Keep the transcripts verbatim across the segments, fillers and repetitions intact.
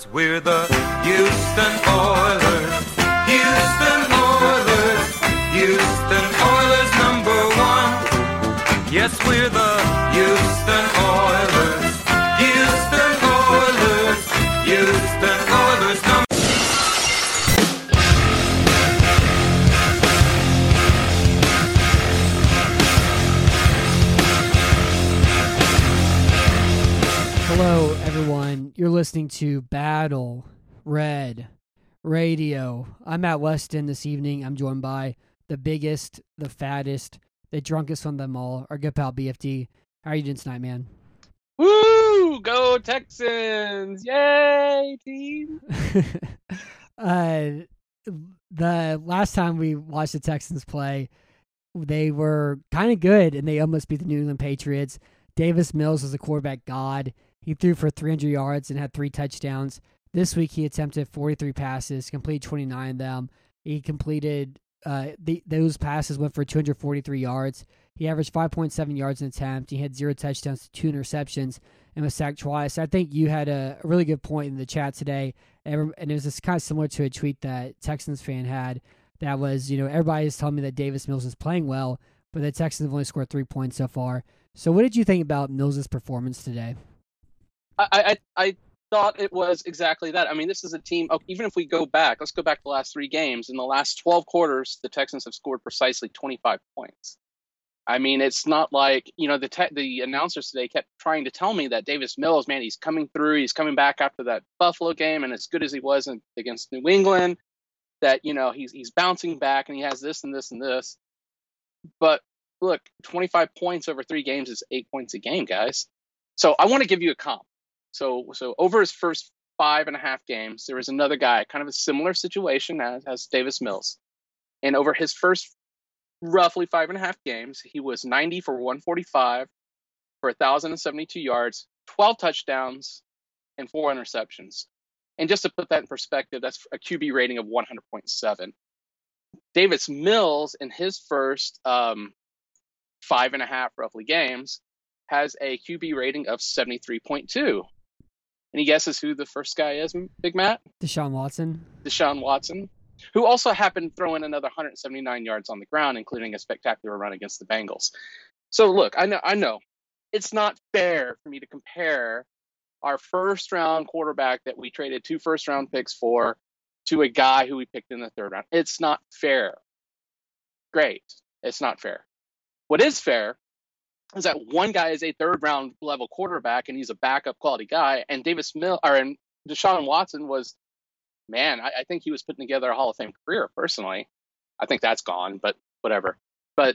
We're the Houston Oilers, Houston Oilers, Houston Oilers number one. Yes, we're the Houston Oilers, Houston Oilers, Houston Oilers number one. Hello, everyone. You're listening to Battle Red Radio. I'm Matt Weston this evening. I'm joined by the biggest, the fattest, the drunkest from them all, our good pal B F D. How are you doing tonight, man? Woo! Go Texans! Yay, team! uh, the last time we watched the Texans play, they were kind of good, and they almost beat the New England Patriots. Davis Mills was a quarterback god. He threw for three hundred yards and had three touchdowns. This week, he attempted forty-three passes, completed twenty-nine of them. He completed uh, the, those passes went for two hundred forty-three yards. He averaged five point seven yards an attempt. He had zero touchdowns, two interceptions, and was sacked twice. I think you had a, a really good point in the chat today, and it was just kind of similar to a tweet that Texans fan had that was, you know, everybody is telling me that Davis Mills is playing well, but the Texans have only scored three points so far. So what did you think about Mills' performance today? I, I I thought it was exactly that. I mean, this is a team, oh, even if we go back, let's go back the last three games. In the last twelve quarters, the Texans have scored precisely twenty-five points. I mean, it's not like, you know, the te- the announcers today kept trying to tell me that Davis Mills, man, he's coming through. He's coming back after that Buffalo game, and as good as he was in, against New England, that, you know, he's he's bouncing back and he has this and this and this. But look, twenty-five points over three games is eight points a game, guys. So I want to give you a comp. So so over his first five and a half games, there was another guy, kind of a similar situation as, as Davis Mills. And over his first roughly five and a half games, he was ninety for one forty-five for one thousand seventy-two yards, twelve touchdowns, and four interceptions. And just to put that in perspective, that's a Q B rating of one hundred point seven. Davis Mills, in his first um, five and a half roughly games, has a Q B rating of seventy-three point two. Any guesses who the first guy is, Big Matt? Deshaun Watson. Deshaun Watson, who also happened to throw in another one hundred seventy-nine yards on the ground, including a spectacular run against the Bengals. So look, I know, I know, it's not fair for me to compare our first round quarterback that we traded two first round picks for to a guy who we picked in the third round. It's not fair. Great. It's not fair. What is fair is that one guy is a third round level quarterback and he's a backup quality guy, and Davis Mill or and Deshaun Watson was, man, I, I think he was putting together a Hall of Fame career personally. I think that's gone, but whatever. But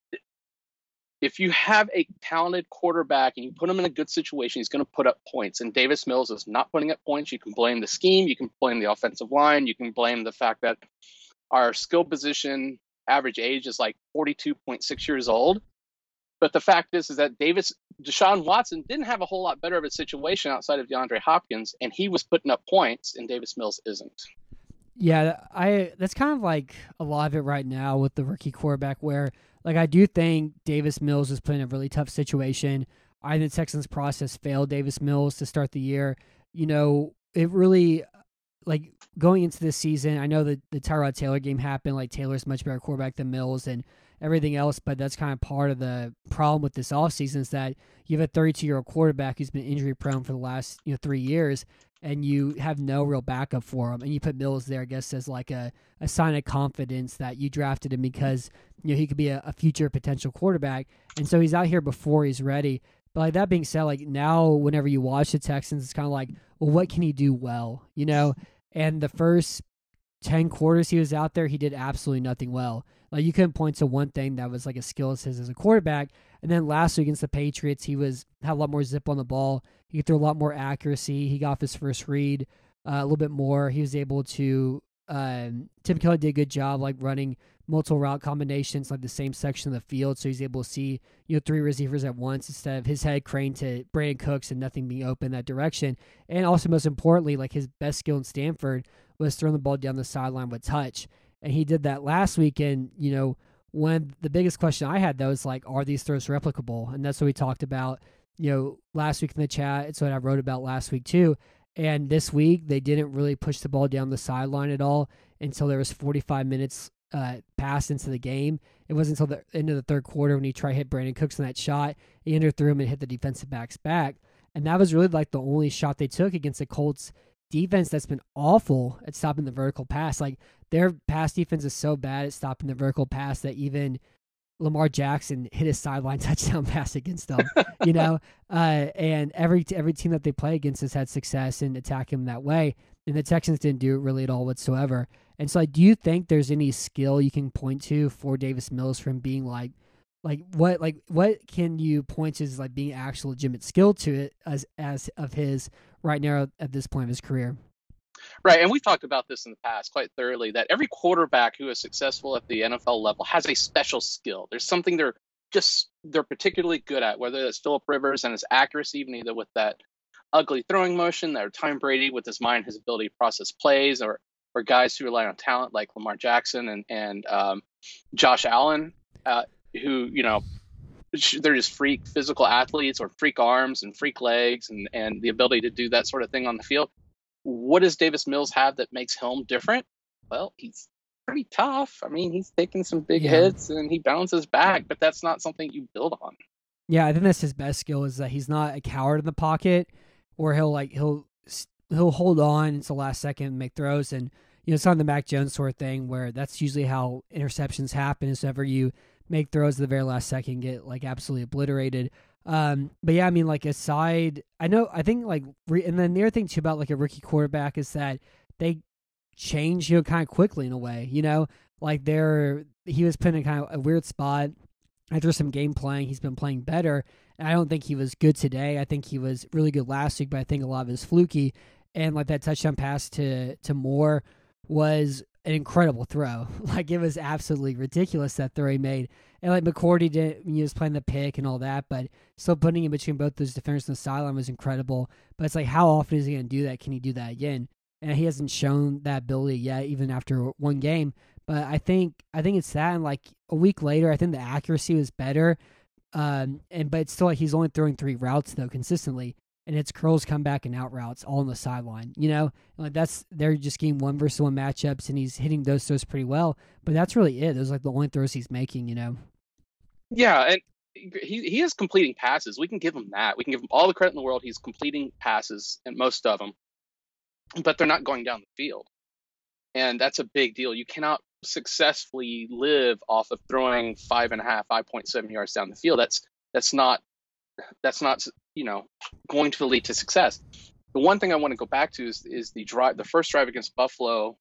if you have a talented quarterback and you put him in a good situation, he's going to put up points. And Davis Mills is not putting up points. You can blame the scheme. You can blame the offensive line. You can blame the fact that our skill position average age is like forty-two point six years old. But the fact is, is that Davis, Deshaun Watson didn't have a whole lot better of a situation outside of DeAndre Hopkins, and he was putting up points, and Davis Mills isn't. Yeah, I that's kind of like a lot of it right now with the rookie quarterback where, like, I do think Davis Mills is put in a really tough situation. I think the Texans process failed Davis Mills to start the year. You know, it really, like, going into this season, I know that the Tyrod Taylor game happened. Like, Taylor's much better quarterback than Mills and everything else, but that's kind of part of the problem with this offseason is that you have a thirty-two-year-old quarterback who's been injury-prone for the last, you know, three years, and you have no real backup for him. And you put Mills there, I guess, as like a, a sign of confidence that you drafted him because, you know, he could be a, a future potential quarterback. And so he's out here before he's ready. But like that being said, like now whenever you watch the Texans, it's kind of like, well, what can he do well? You know? And the first ten quarters he was out there, he did absolutely nothing well. Like you couldn't point to one thing that was like a skill of his as a quarterback. And then last week against the Patriots, he was had a lot more zip on the ball. He threw a lot more accuracy. He got off his first read uh, a little bit more. He was able to, um, Tim Kelly did a good job like running multiple route combinations, like the same section of the field. So he's able to see, you know, three receivers at once instead of his head craned to Brandon Cooks and nothing being open that direction. And also most importantly, like his best skill in Stanford was throwing the ball down the sideline with touch. And he did that last week. And, you know, when the biggest question I had though is like, are these throws replicable? And that's what we talked about, you know, last week in the chat. It's what I wrote about last week too. And this week, they didn't really push the ball down the sideline at all until there was forty-five minutes uh, passed into the game. It wasn't until the end of the third quarter when he tried to hit Brandon Cooks on that shot. He underthrew him and hit the defensive back's back. And that was really like the only shot they took against the Colts defense that's been awful at stopping the vertical pass. Like, their pass defense is so bad at stopping the vertical pass that even Lamar Jackson hit his sideline touchdown pass against them, you know? Uh, and every every team that they play against has had success in attacking him that way. And the Texans didn't do it really at all whatsoever. And so, like, do you think there's any skill you can point to for Davis Mills from being like, like what, like what can you point to as like being actual legitimate skill to it as as of his right now at this point of his career? Right, and we've talked about this in the past quite thoroughly, that every quarterback who is successful at the N F L level has a special skill. There's something they're just they're particularly good at, whether it's Phillip Rivers and his accuracy, even either with that ugly throwing motion, or Tom Brady with his mind, his ability to process plays, or or guys who rely on talent like Lamar Jackson and and um, Josh Allen, uh, who you know they're just freak physical athletes, or freak arms and freak legs, and and the ability to do that sort of thing on the field. What does Davis Mills have that makes him different? Well, he's pretty tough. I mean, he's taking some big yeah. hits and he bounces back, but that's not something you build on. Yeah, I think that's his best skill, is that he's not a coward in the pocket, or he'll like he'll he'll hold on until the last second and make throws. And you know, it's not the Mac Jones sort of thing where that's usually how interceptions happen, is whenever you make throws at the very last second, get like absolutely obliterated. Um, but yeah, I mean, like aside, I know, I think like, re, and then the other thing too about like a rookie quarterback is that they change, you know, kind of quickly in a way, you know, like they're, he was put in kind of a weird spot after some game playing. He's been playing better. And I don't think he was good today. I think he was really good last week, but I think a lot of it is fluky. And like that touchdown pass to, to Moore was an incredible throw. Like, it was absolutely ridiculous, that throw he made. And like McCourty did, he was playing the pick and all that, but still putting in between both those defenders on the sideline was incredible. But it's like, how often is he going to do that? Can he do that again? And he hasn't shown that ability yet, even after one game. But I think I think it's that, and like a week later, I think the accuracy was better. Um, and but it's still like he's only throwing three routes though consistently, and it's curls, comeback, and out routes all on the sideline. You know, like that's they're just getting one versus one matchups, and he's hitting those throws pretty well. But that's really it. Those are like the only throws he's making. You know. Yeah, and he he is completing passes. We can give him that. We can give him all the credit in the world. He's completing passes, and most of them, but they're not going down the field, and that's a big deal. You cannot successfully live off of throwing five and a half, five point seven yards down the field. That's that's not that's not you know going to lead to success. The one thing I want to go back to is is the drive, the first drive against Buffalo.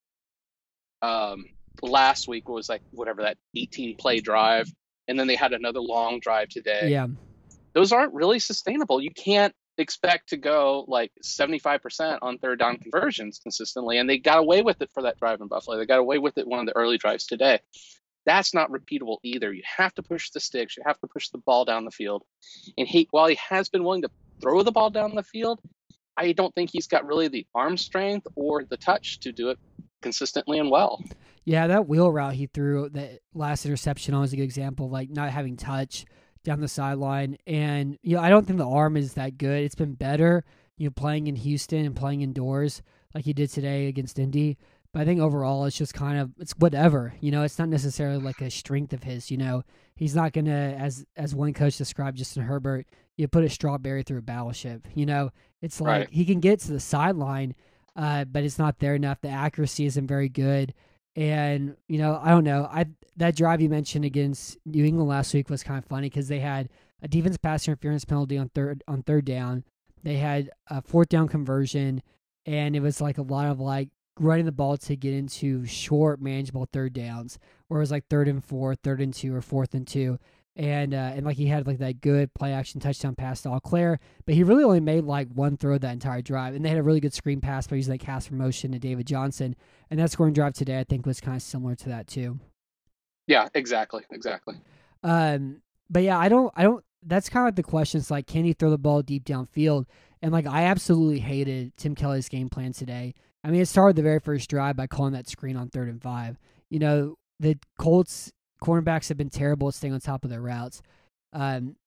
Um, last week was like whatever that eighteen play drive. And then they had another long drive today. Yeah. Those aren't really sustainable. You can't expect to go like seventy-five percent on third down conversions consistently. And they got away with it for that drive in Buffalo. They got away with it one of the early drives today. That's not repeatable either. You have to push the sticks. You have to push the ball down the field. And he, while he has been willing to throw the ball down the field, I don't think he's got really the arm strength or the touch to do it consistently and well. Yeah, that wheel route he threw, that last interception on, was a good example of like not having touch down the sideline. And you know, I don't think the arm is that good. It's been better, you know, playing in Houston and playing indoors like he did today against Indy. But I think overall it's just kind of, it's whatever. You know, it's not necessarily like a strength of his. You know, he's not going to, as as one coach described, Justin Herbert, you put a strawberry through a battleship. You know, it's like right. He can get to the sideline, uh, but it's not there enough. The accuracy isn't very good. And, you know, I don't know. I that drive you mentioned against New England last week was kind of funny because they had a defense pass interference penalty on third on third down. They had a fourth down conversion, and it was like a lot of like running the ball to get into short, manageable third downs, where it was like third and four, third and two, or fourth and two. And uh, and like he had like that good play action touchdown pass to Auclair, but he really only made like one throw that entire drive. And they had a really good screen pass by using that cast for motion to David Johnson. And that scoring drive today, I think, was kind of similar to that too. Yeah, exactly, exactly. Um, but yeah, I don't, I don't. That's kind of like the questions like, can he throw the ball deep downfield? And like, I absolutely hated Tim Kelly's game plan today. I mean, it started the very first drive by calling that screen on third and five. You know, the Colts cornerbacks have been terrible at staying on top of their routes. Um,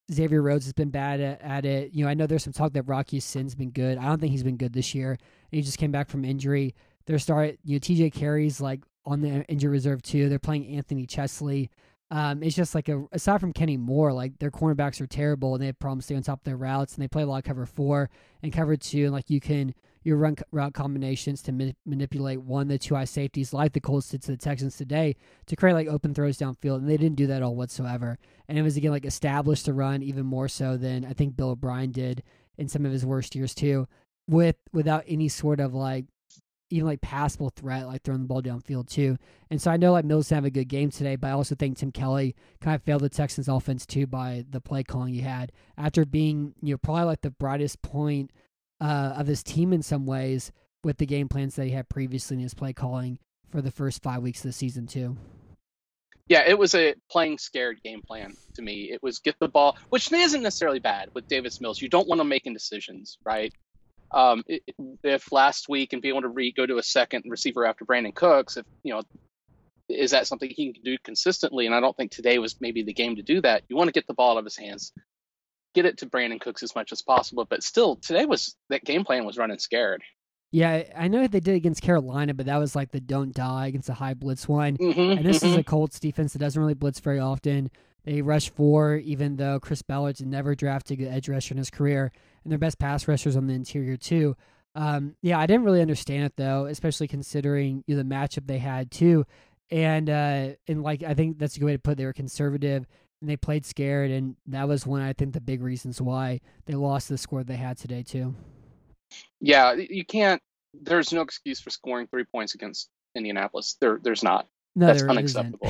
Xavier Rhodes has been bad at, at it. You know, I know there's some talk that Rocky Sin's been good. I don't think he's been good this year. He just came back from injury. They're starting, you know, T J Carey's like on the injury reserve too. They're playing Anthony Chesley. Um, it's just like a, aside from Kenny Moore, like their cornerbacks are terrible and they have problems staying on top of their routes, and they play a lot of cover four and cover two. And like you can, you run route combinations to ma- manipulate one, the two high safeties like the Colts did to the Texans today to create like open throws downfield. And they didn't do that all whatsoever. And it was again like established to run even more so than I think Bill O'Brien did in some of his worst years too, with, without any sort of like, even like passable threat, like throwing the ball downfield too. And so I know like Mills didn't have a good game today, but I also think Tim Kelly kind of failed the Texans offense too by the play calling he had after being, you know, probably like the brightest point uh, of his team in some ways with the game plans that he had previously in his play calling for the first five weeks of the season too. Yeah, it was a playing scared game plan to me. It was get the ball, which isn't necessarily bad with Davis Mills. You don't want him making decisions, right? Um, if last week and be able to re- go to a second receiver after Brandon Cooks, if you know, is that something he can do consistently? And I don't think today was maybe the game to do that. You want to get the ball out of his hands, get it to Brandon Cooks as much as possible. But still, today was that game plan was running scared. Yeah, I know they did against Carolina, but that was like the don't die against a high blitz one. Mm-hmm, and this mm-hmm. is a Colts defense that doesn't really blitz very often. They rush four, even though Chris Ballard's never drafted an edge rusher in his career, and their best pass rushers on the interior too. Um, yeah, I didn't really understand it though, especially considering you know, the matchup they had too. And uh, and like I think that's a good way to put it. They were conservative and they played scared, and that was one I think the big reasons why they lost the score they had today too. Yeah, you can't. There's no excuse for scoring three points against Indianapolis. There, there's not. No, That's there unacceptable.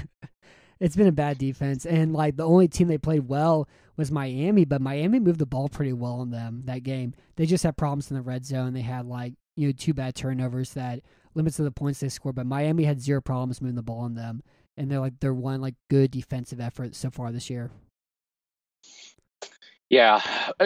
It's been a bad defense, and like the only team they played well was Miami, but Miami moved the ball pretty well on them that game. They just had problems in the red zone. They had like you know two bad turnovers that limits to the points they scored, but Miami had zero problems moving the ball on them, and they're like their one like good defensive effort so far this year. Yeah.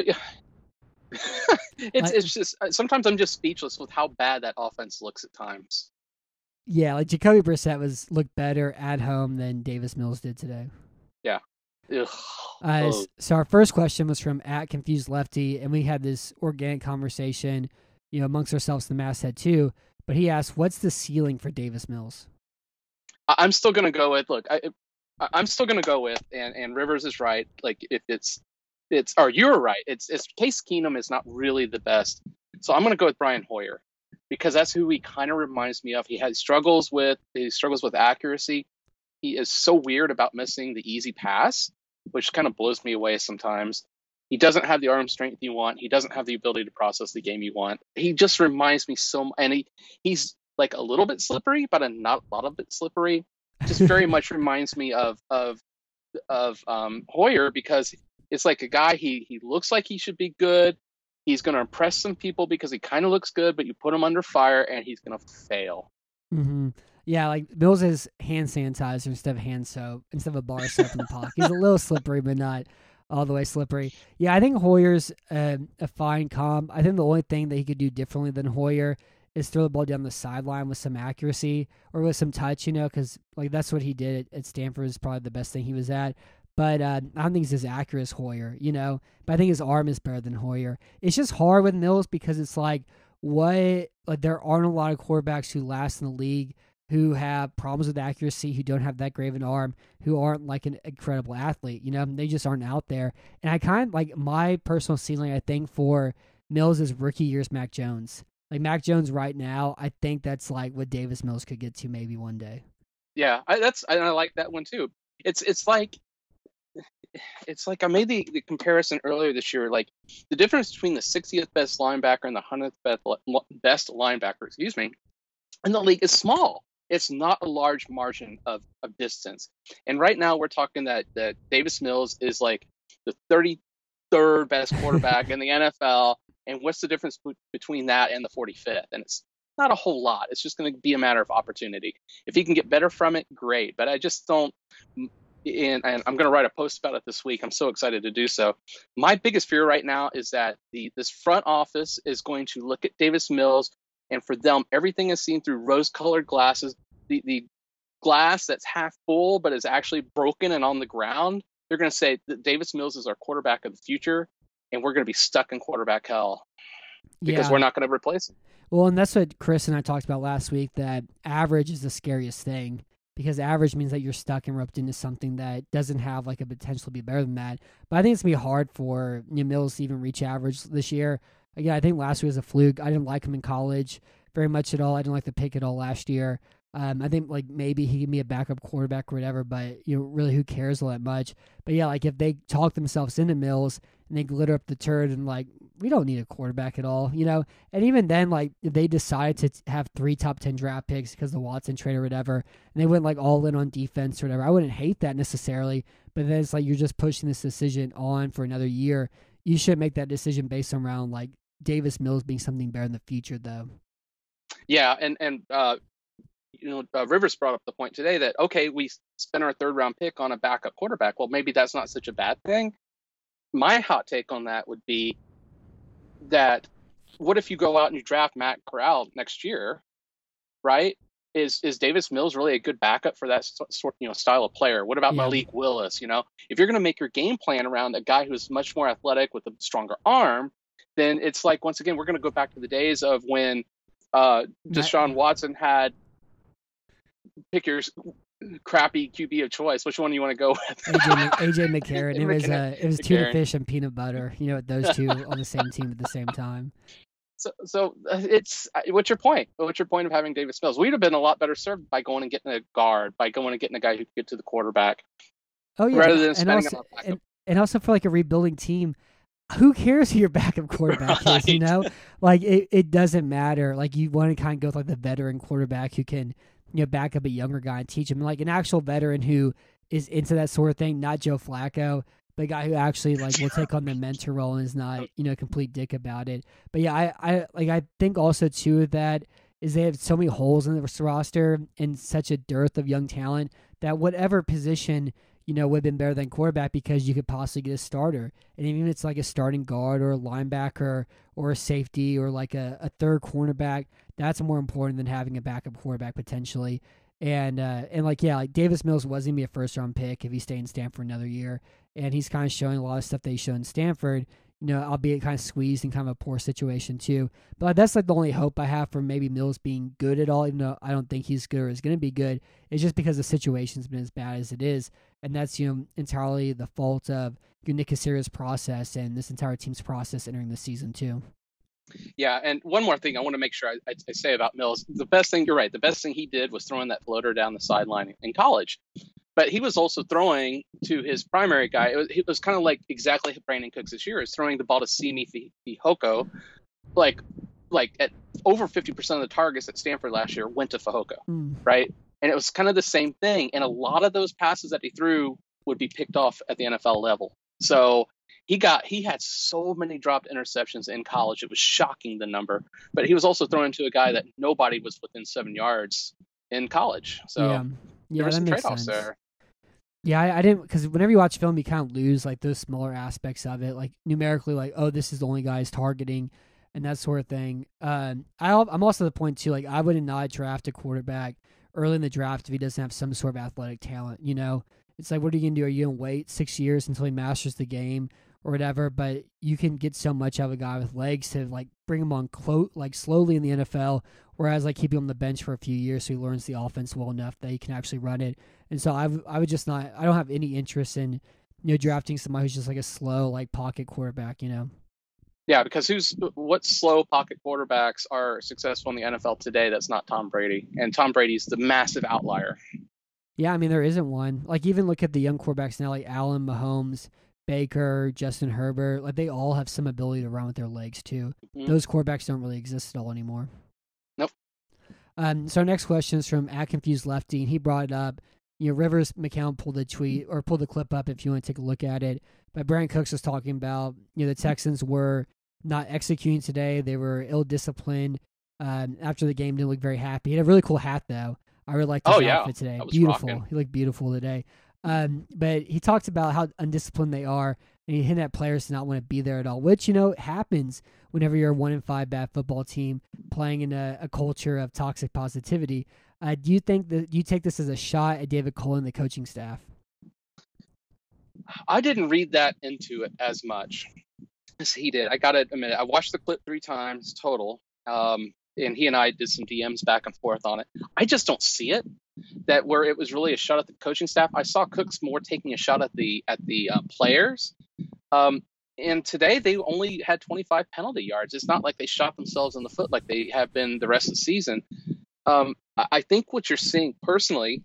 it's I, it's just sometimes I'm just speechless with how bad that offense looks at times. Yeah, like Jacoby Brissett was looked better at home than Davis Mills did today. Yeah. Ugh. Uh, oh. So our first question was from at Confused Lefty, and we had this organic conversation, you know, amongst ourselves, the masthead too. But he asked, "What's the ceiling for Davis Mills?" I'm still gonna go with look. I, I'm still gonna go with, and, and Rivers is right. Like if it's it's or you're right. It's it's Case Keenum is not really the best, so I'm gonna go with Brian Hoyer because that's who he kind of reminds me of. He has struggles with he struggles with accuracy. He is so weird about missing the easy pass, which kind of blows me away sometimes. He doesn't have the arm strength you want. He doesn't have the ability to process the game you want. He just reminds me so, and he he's like a little bit slippery, but a not a lot of bit slippery. Just very much reminds me of of of um, Hoyer because it's like a guy. He he looks like he should be good. He's going to impress some people because he kind of looks good, but you put him under fire and he's going to fail. Mm-hmm. Yeah, like Mills is hand sanitizer instead of hand soap, instead of a bar of soap in the pocket. He's a little slippery, but not all the way slippery. Yeah, I think Hoyer's uh, a fine comp. I think the only thing that he could do differently than Hoyer is throw the ball down the sideline with some accuracy or with some touch, you know, because like that's what he did at, at Stanford is probably the best thing he was at. But uh, I don't think he's as accurate as Hoyer, you know. But I think his arm is better than Hoyer. It's just hard with Mills because it's like what like there aren't a lot of quarterbacks who last in the league who have problems with accuracy, who don't have that great of an arm, who aren't like an incredible athlete. You know, they just aren't out there. And I kind of like my personal ceiling, I think, for Mills is rookie year's Mac Jones. Like Mac Jones right now, I think that's like what Davis Mills could get to maybe one day. Yeah, I, that's I, I like that one too. It's it's like it's like I made the, the comparison earlier this year. Like the difference between the sixtieth best linebacker and the hundredth best best linebacker, excuse me, in the league is small. It's not a large margin of, of distance. And right now we're talking that, that Davis Mills is like the thirty-third best quarterback in the N F L. And what's the difference b- between that and the forty-fifth? And it's not a whole lot. It's just going to be a matter of opportunity. If he can get better from it, great. But I just don't. And, and I'm going to write a post about it this week. I'm so excited to do so. My biggest fear right now is that the this front office is going to look at Davis Mills, and for them, everything is seen through rose-colored glasses. The the glass that's half full but is actually broken and on the ground they're going to say that Davis Mills is our quarterback of the future, and we're going to be stuck in quarterback hell because Yeah. we're not going to replace him. Well, and that's what Chris and I talked about last week, that average is the scariest thing, because average means that you're stuck and roped into something that doesn't have like a potential to be better than that. But I think it's going to be hard for you know, Mills to even reach average this year. Again, I think last year was a fluke. I didn't like him in college very much at all. I didn't like the pick at all last year. Um, I think like maybe he can be a backup quarterback or whatever, but you know, really who cares all that much? But yeah, like if they talk themselves into Mills and they glitter up the turd and like, we don't need a quarterback at all, you know? And even then, like if they decide to t- have three top ten draft picks because the Watson trade or whatever, and they went like all in on defense or whatever, I wouldn't hate that necessarily, but then it's like you're just pushing this decision on for another year. You should make that decision based around like Davis Mills being something better in the future though. Yeah, and, and uh, you know, uh, Rivers brought up the point today that, okay, we spent our third round pick on a backup quarterback. Well, maybe that's not such a bad thing. My hot take on that would be that what if you go out and you draft Matt Corral next year, right? Is is Davis Mills really a good backup for that sort you know style of player? What about Yeah. Malik Willis? You know, if you're going to make your game plan around a guy who's much more athletic with a stronger arm, then it's like, once again, we're going to go back to the days of when uh, Deshaun Watson had pick your crappy Q B of choice. Which one do you want to go with? A J, Mc- A J McCarron. It was uh, it was tuna McCarron. fish and peanut butter. You know, those two on the same team at the same time. So, so uh, it's uh, what's your point? What's your point of having Davis Mills? We'd have been a lot better served by going and getting a guard, by going and getting a guy who could get to the quarterback, Oh yeah, rather than and spending also, on a backup. and, and also for like a rebuilding team, who cares who your backup quarterback is? You Right. know, like it, it doesn't matter. Like you want to kind of go with like the veteran quarterback who can, you know, back up a younger guy and teach him, like an actual veteran who is into that sort of thing, not Joe Flacco, but a guy who actually like will take on the mentor role and is not, you know, a complete dick about it. But yeah, I, I like I think also too that is they have so many holes in the roster and such a dearth of young talent that whatever position, you know, would have been better than quarterback because you could possibly get a starter. And even if it's like a starting guard or a linebacker or a safety or like a, a third cornerback, that's more important than having a backup quarterback potentially. And uh, and like yeah, like Davis Mills was gonna be a first round pick if he stayed in Stanford another year, and he's kind of showing a lot of stuff that he showed in Stanford. You know, albeit kind of squeezed in kind of a poor situation too. But that's like the only hope I have for maybe Mills being good at all, even though I don't think he's good or is going to be good. It's just because the situation's been as bad as it is, and that's you know entirely the fault of Nick Caserio's process and this entire team's process entering the season too. Yeah, and one more thing I want to make sure I, I, I say about Mills. The best thing, you're right, the best thing he did was throwing that floater down the sideline in college. But he was also throwing to his primary guy. It was, it was kind of like exactly Brandon Cooks this year is throwing the ball to Simi Fehoko. Like, like at over fifty percent of the targets at Stanford last year went to Fehoko, Mm. right? And it was kind of the same thing. And a lot of those passes that he threw would be picked off at the N F L level. So he got he had so many dropped interceptions in college. It was shocking, the number. But he was also throwing to a guy that nobody was within seven yards in college. So yeah, yeah, there were that some makes trade-offs sense. there. Yeah, I, I didn't because whenever you watch film, you kind of lose like those smaller aspects of it, like numerically, like oh, this is the only guy he's targeting, and that sort of thing. Um, I, I'm also the point too, like I would not draft a quarterback early in the draft if he doesn't have some sort of athletic talent. You know, it's like what are you gonna do? Are you gonna wait six years until he masters the game or whatever? But you can get so much out of a guy with legs to like bring him on clo- like slowly in the N F L, whereas like keep him on the bench for a few years so he learns the offense well enough that he can actually run it. And so I, w- I would just not, I don't have any interest in, you know, drafting somebody who's just like a slow, like pocket quarterback, you know? Yeah, because who's what slow pocket quarterbacks are successful in the N F L today? That's not Tom Brady, and Tom Brady's the massive outlier. Yeah, I mean, there isn't one. Like, even look at the young quarterbacks now, like Allen, Mahomes, Baker, Justin Herbert. Like, they all have some ability to run with their legs, too. Mhm. Those quarterbacks don't really exist at all anymore. Nope. Um, so our next question is from at Confused Lefty, and he brought it up. You know, Rivers McCown pulled the tweet, or pulled the clip up if you want to take a look at it. But Brandon Cooks was talking about, you know, the Texans were not executing today. They were ill-disciplined. Um, after the game, didn't look very happy. He had a really cool hat, though. I really liked his Oh, yeah. outfit today. That was Beautiful. rocking. He looked beautiful today. Um, but he talked about how undisciplined they are, and he hinted at players to not want to be there at all, which, you know, happens whenever you're a one and five bad football team playing in a, a culture of toxic positivity. Uh, do you think that do you take this as a shot at David Cole and the coaching staff? I didn't read that into it as much as he did. I got to admit, I watched the clip three times total, um, and he and I did some D Ms back and forth on it. I just don't see it. That where it was really a shot at the coaching staff. I saw Cooks more taking a shot at the at the uh, players. Um, and today they only had twenty-five penalty yards. It's not like they shot themselves in the foot like they have been the rest of the season. Um, I think what you're seeing personally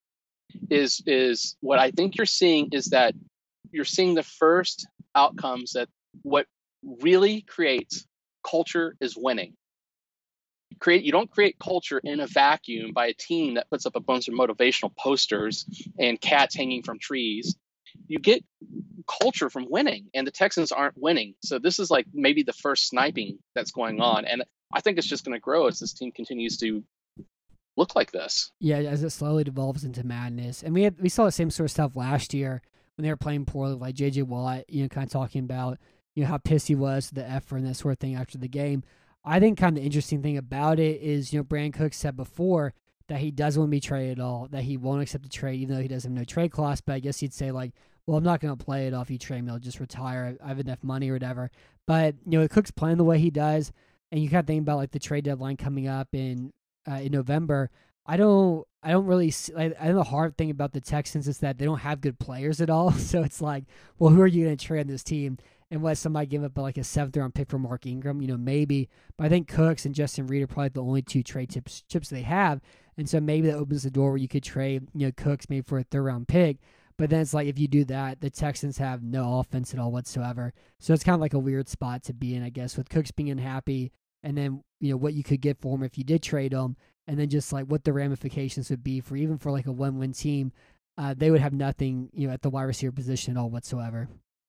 is is what I think you're seeing is that you're seeing the first outcomes that what really creates culture is winning. Create you don't create culture in a vacuum by a team that puts up a bunch of motivational posters and cats hanging from trees. You get culture from winning, and the Texans aren't winning. So this is like maybe the first sniping that's going on, and I think it's just going to grow as this team continues to look like this. Yeah, as it slowly devolves into madness. And we had we saw the same sort of stuff last year when they were playing poorly, like J J Watt, you know, kind of talking about, you know, how pissed he was, the effort and that sort of thing after the game. I think kind of the interesting thing about it is, you know, Brandon Cooks said before that he doesn't want to be traded at all, that he won't accept a trade, even though he doesn't have no trade clause. But I guess he'd say, like, well, I'm not going to play it off you trade me. I'll just retire. I have enough money or whatever. But, you know, Cooks playing the way he does, and you kind of think about, like, the trade deadline coming up in uh, in November. I don't I don't really see, I, I know the hard thing about the Texans is that they don't have good players at all. So it's like, well, who are you going to trade on this team? Unless somebody give up like a seventh round pick for Mark Ingram, you know, maybe. But I think Cooks and Justin Reed are probably the only two trade chips chips they have. And so maybe that opens the door where you could trade, you know, Cooks maybe for a third round pick. But then it's like, if you do that, the Texans have no offense at all whatsoever. So it's kind of like a weird spot to be in, I guess, with Cooks being unhappy, and then, you know, what you could get for him if you did trade him, and then just like what the ramifications would be for even for like a one-win team. Uh, they would have nothing, you know, at the wide receiver position at all whatsoever.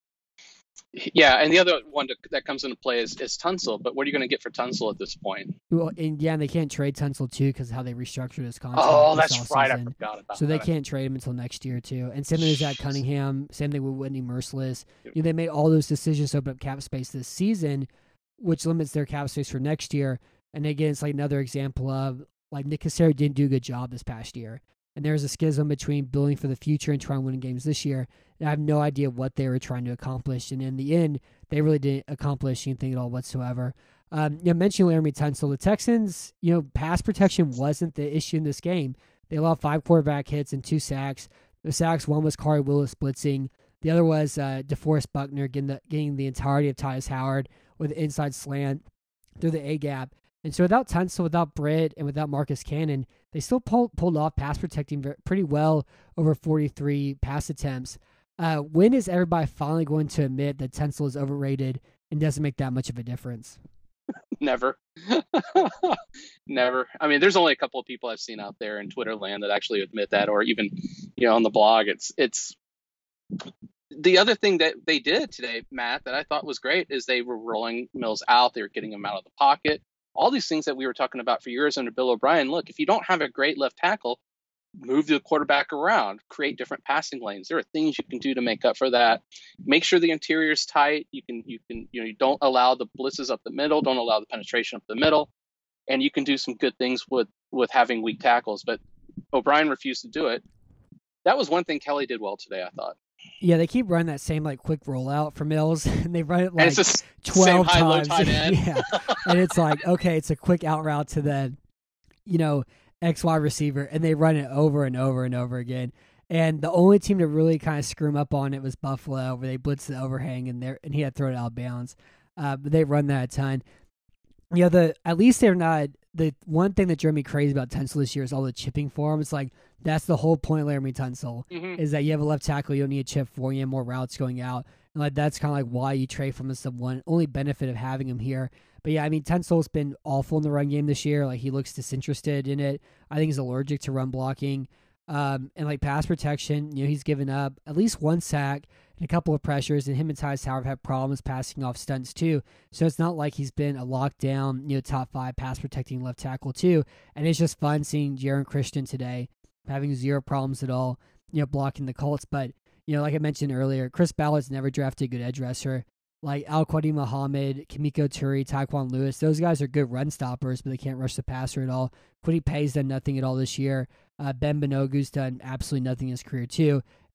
Yeah, and the other one to, that comes into play is, is Tunsil. But what are you going to get for Tunsil at this point? Well, and yeah, and they can't trade Tunsil too because of how they restructured his contract. Oh, that's right. I forgot about that. So they can't trade him until next year too. And same thing with Zach Cunningham. Same thing with Whitney Merciless. You know, they made all those decisions to open up cap space this season, which limits their cap space for next year. And again, it's like another example of like Nick Caserio didn't do a good job this past year. And there's a schism between building for the future and trying to win games this year. And I have no idea what they were trying to accomplish. And in the end, they really didn't accomplish anything at all whatsoever. Um, you know, mentioning Laremy Tunsil, the Texans, you know, pass protection wasn't the issue in this game. They allowed five quarterback hits and two sacks. The sacks, one was Kari Willis blitzing. The other was uh, DeForest Buckner getting the, getting the entirety of Tyus Howard with an inside slant through the A-gap. And so without Tunsil, without Britt, and without Marcus Cannon, they still pulled, pulled off pass protecting pretty well over forty-three pass attempts. Uh, when is everybody finally going to admit that Tunsil is overrated and doesn't make that much of a difference? Never. Never. I mean, there's only a couple of people I've seen out there in Twitter land that actually admit that, or even, you know, on the blog. It's it's the other thing that they did today, Matt, that I thought was great is they were rolling Mills out. They were getting him out of the pocket. All these things that we were talking about for years under Bill O'Brien. Look, if you don't have a great left tackle, move the quarterback around, create different passing lanes. There are things you can do to make up for that. Make sure the interior is tight. You can, you can, you know, you don't allow the blitzes up the middle. Don't allow the penetration up the middle, and you can do some good things with with having weak tackles. But O'Brien refused to do it. That was one thing Kelly did well today, I thought. Yeah, they keep running that same like quick rollout for Mills, and they run it like and it's twelve same times. High, low, tight end. Yeah, and it's like, okay, it's a quick out route to the, you know, X Y receiver, and they run it over and over and over again. And the only team to really kind of screw him up on it was Buffalo, where they blitzed the overhang, and there and he had to throw it out of bounds. Uh, but they run that a ton. You know, the at least they're not. The one thing that drove me crazy about Tunsil this year is all the chipping for him. It's like that's the whole point of Laremy Tunsil mm-hmm. is that you have a left tackle, you don't need a chip for, you have more routes going out, and like that's kind of like why you trade from. Is the one only benefit of having him here. But yeah, I mean Tunsil's been awful in the run game this year. Like he looks disinterested in it. I think he's allergic to run blocking, um, and like pass protection. You know, he's given up at least one sack and a couple of pressures, and him and Tyus Howard have had problems passing off stunts too. So it's not like he's been a lockdown, you know, top five pass protecting left tackle too. And it's just fun seeing Jaron Christian today having zero problems at all, you know, blocking the Colts. But, you know, like I mentioned earlier, Chris Ballard's never drafted a good edge rusher. Like Al-Quadri Muhammad, Kamiko Turi, Taekwon Lewis, those guys are good run stoppers, but they can't rush the passer at all. Kwity Paye's done nothing at all this year. Uh, Ben Benogu's done absolutely nothing in his career too.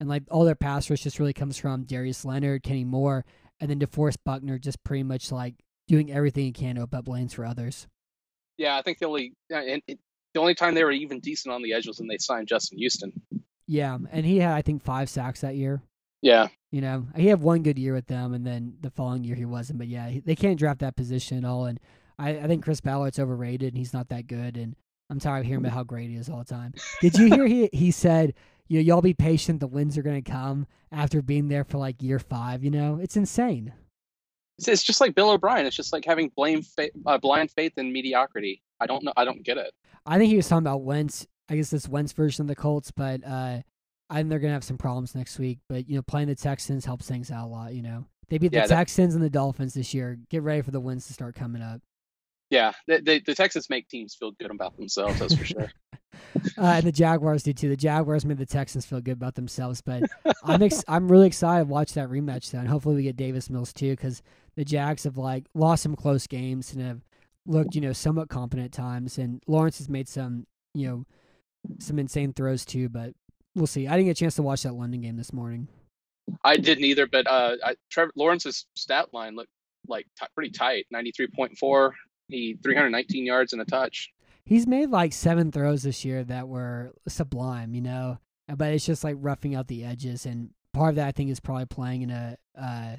And like all their pass rush just really comes from Darius Leonard, Kenny Moore, and then DeForest Buckner just pretty much like doing everything he can to open up lanes for others. Yeah, I think the only and it, the only time they were even decent on the edge was when they signed Justin Houston. Yeah, and he had I think five sacks that year. Yeah. You know, he had one good year with them, and then the following year he wasn't. But yeah, he, they can't draft that position at all. And I, I think Chris Ballard's overrated, and he's not that good. And I'm tired of hearing about how great he is all the time. Did you hear he he said, you know, y'all be patient, the wins are going to come after being there for like year five, you know? It's insane. It's, it's just like Bill O'Brien. It's just like having blame fa- uh, blind faith in mediocrity. I don't know. I don't get it. I think he was talking about Wentz. I guess this Wentz version of the Colts, but uh, I think they're going to have some problems next week. But, you know, playing the Texans helps things out a lot, you know? They beat the Yeah, that- Texans and the Dolphins this year. Get ready for the wins to start coming up. Yeah, they, they, the Texans make teams feel good about themselves. That's for sure. Uh, and the Jaguars do too. The Jaguars made the Texans feel good about themselves. But I'm ex- I'm really excited to watch that rematch though, and hopefully we get Davis Mills too, because the Jags have like lost some close games and have looked, you know, somewhat competent at times. And Lawrence has made some, you know, some insane throws too. But we'll see. I didn't get a chance to watch that London game this morning. I didn't either, but uh, I, Trevor Lawrence's stat line looked like t- pretty tight. ninety-three point four. He three hundred nineteen yards and a touch. He's made like seven throws this year that were sublime, you know, but it's just like roughing out the edges. And part of that, I think, is probably playing in a, uh,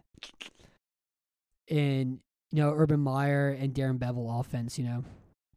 in, you know, Urban Meyer and Darren Bevel offense, you know.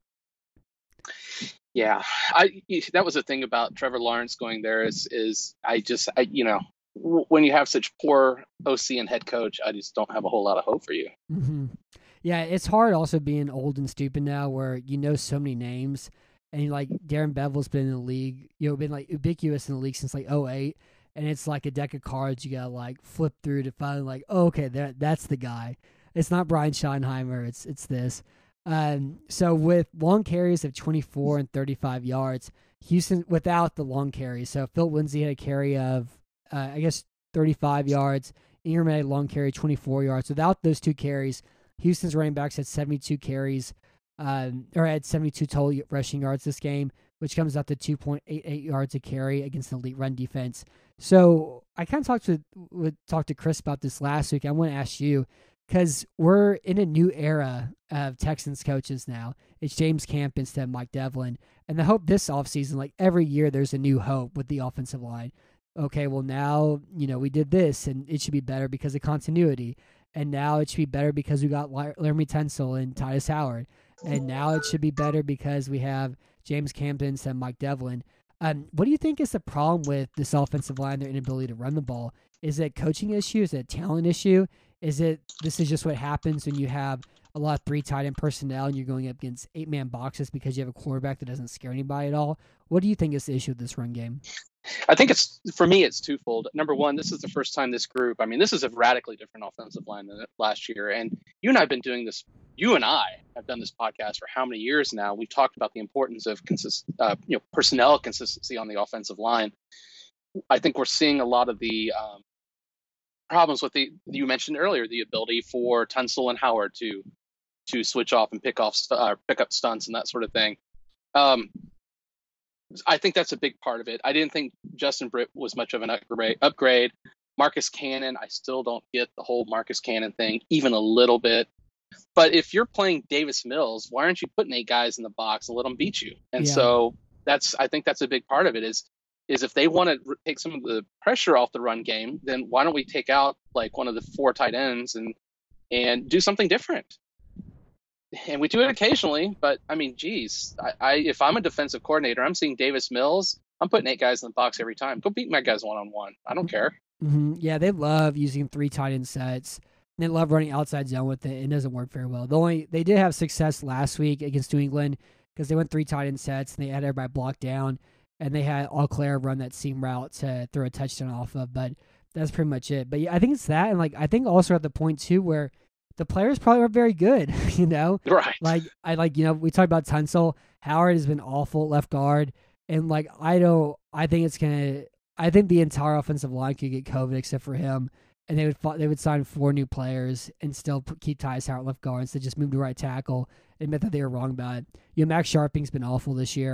Yeah, I that was the thing about Trevor Lawrence going there is is I just I you know w- when you have such poor O C and head coach, I just don't have a whole lot of hope for you. Mm-hmm. Yeah, it's hard also being old and stupid now where you know so many names. And like Darren Bevel's been in the league, you know, been like ubiquitous in the league since like oh eight. And it's like a deck of cards you got to like flip through to find like, oh, okay, that that's the guy. It's not Brian Schottenheimer. It's it's this. Um, so with long carries of twenty-four and thirty-five yards, Houston without the long carries. So Phil Lindsay had a carry of, uh, I guess, thirty-five yards. Ingram had a long carry, twenty-four yards. Without those two carries, Houston's running backs had seventy-two carries, um, or had seventy-two total rushing yards this game, which comes out to two point eight eight yards a carry against an elite run defense. So I kind of talked to with, talked to Chris about this last week. I want to ask you, because we're in a new era of Texans coaches now. It's James Camp instead of Mike Devlin. And the hope this offseason, like every year, there's a new hope with the offensive line. Okay, well now, you know, we did this, and it should be better because of continuity. And now it should be better because we got Laramie Tunsil and Titus Howard. And now it should be better because we have James Camden and Mike Devlin. Um, what do you think is the problem with this offensive line, their inability to run the ball? Is it a coaching issue? Is it a talent issue? Is it this is just what happens when you have a lot of three tight end personnel and you're going up against eight-man boxes because you have a quarterback that doesn't scare anybody at all? What do you think is the issue with this run game? I think it's, for me, it's twofold. Number one, this is the first time this group, I mean, this is a radically different offensive line than last year. And you and I have been doing this, you and I have done this podcast for how many years now? We've talked about the importance of consist, uh, you know, personnel consistency on the offensive line. I think we're seeing a lot of the um, problems with the, you mentioned earlier, the ability for Tunsil and Howard to to switch off and pick off, uh, pick up stunts and that sort of thing. Um, I think that's a big part of it. I didn't think Justin Britt was much of an upgrade. upgrade. Marcus Cannon, I still don't get the whole Marcus Cannon thing, even a little bit. But if you're playing Davis Mills, why aren't you putting eight guys in the box and let them beat you? And Yeah. so that's, I think that's a big part of it is, is if they want to take some of the pressure off the run game, then why don't we take out like one of the four tight ends and, and do something different? And we do it occasionally, but I mean, geez, I, I if I'm a defensive coordinator, I'm seeing Davis Mills, I'm putting eight guys in the box every time. Go beat my guys one on one. I don't care. Mm-hmm. Yeah, they love using three tight end sets. They love running outside zone with it. It doesn't work very well. The only they did have success last week against New England because they went three tight end sets and they had everybody blocked down, and they had Auclair run that seam route to throw a touchdown off of. But that's pretty much it. But yeah, I think it's that, and like I think also at the point too where the players probably aren't very good, you know? Right. Like, I like, you know, we talked about Tunsil. Howard has been awful at left guard. And, like, I don't, I think it's going to, I think the entire offensive line could get COVID except for him. And they would they would sign four new players and still put, keep Tyus Howard left guard instead of just move to right tackle and admit that they were wrong about it. You know, Max Sharping's been awful this year.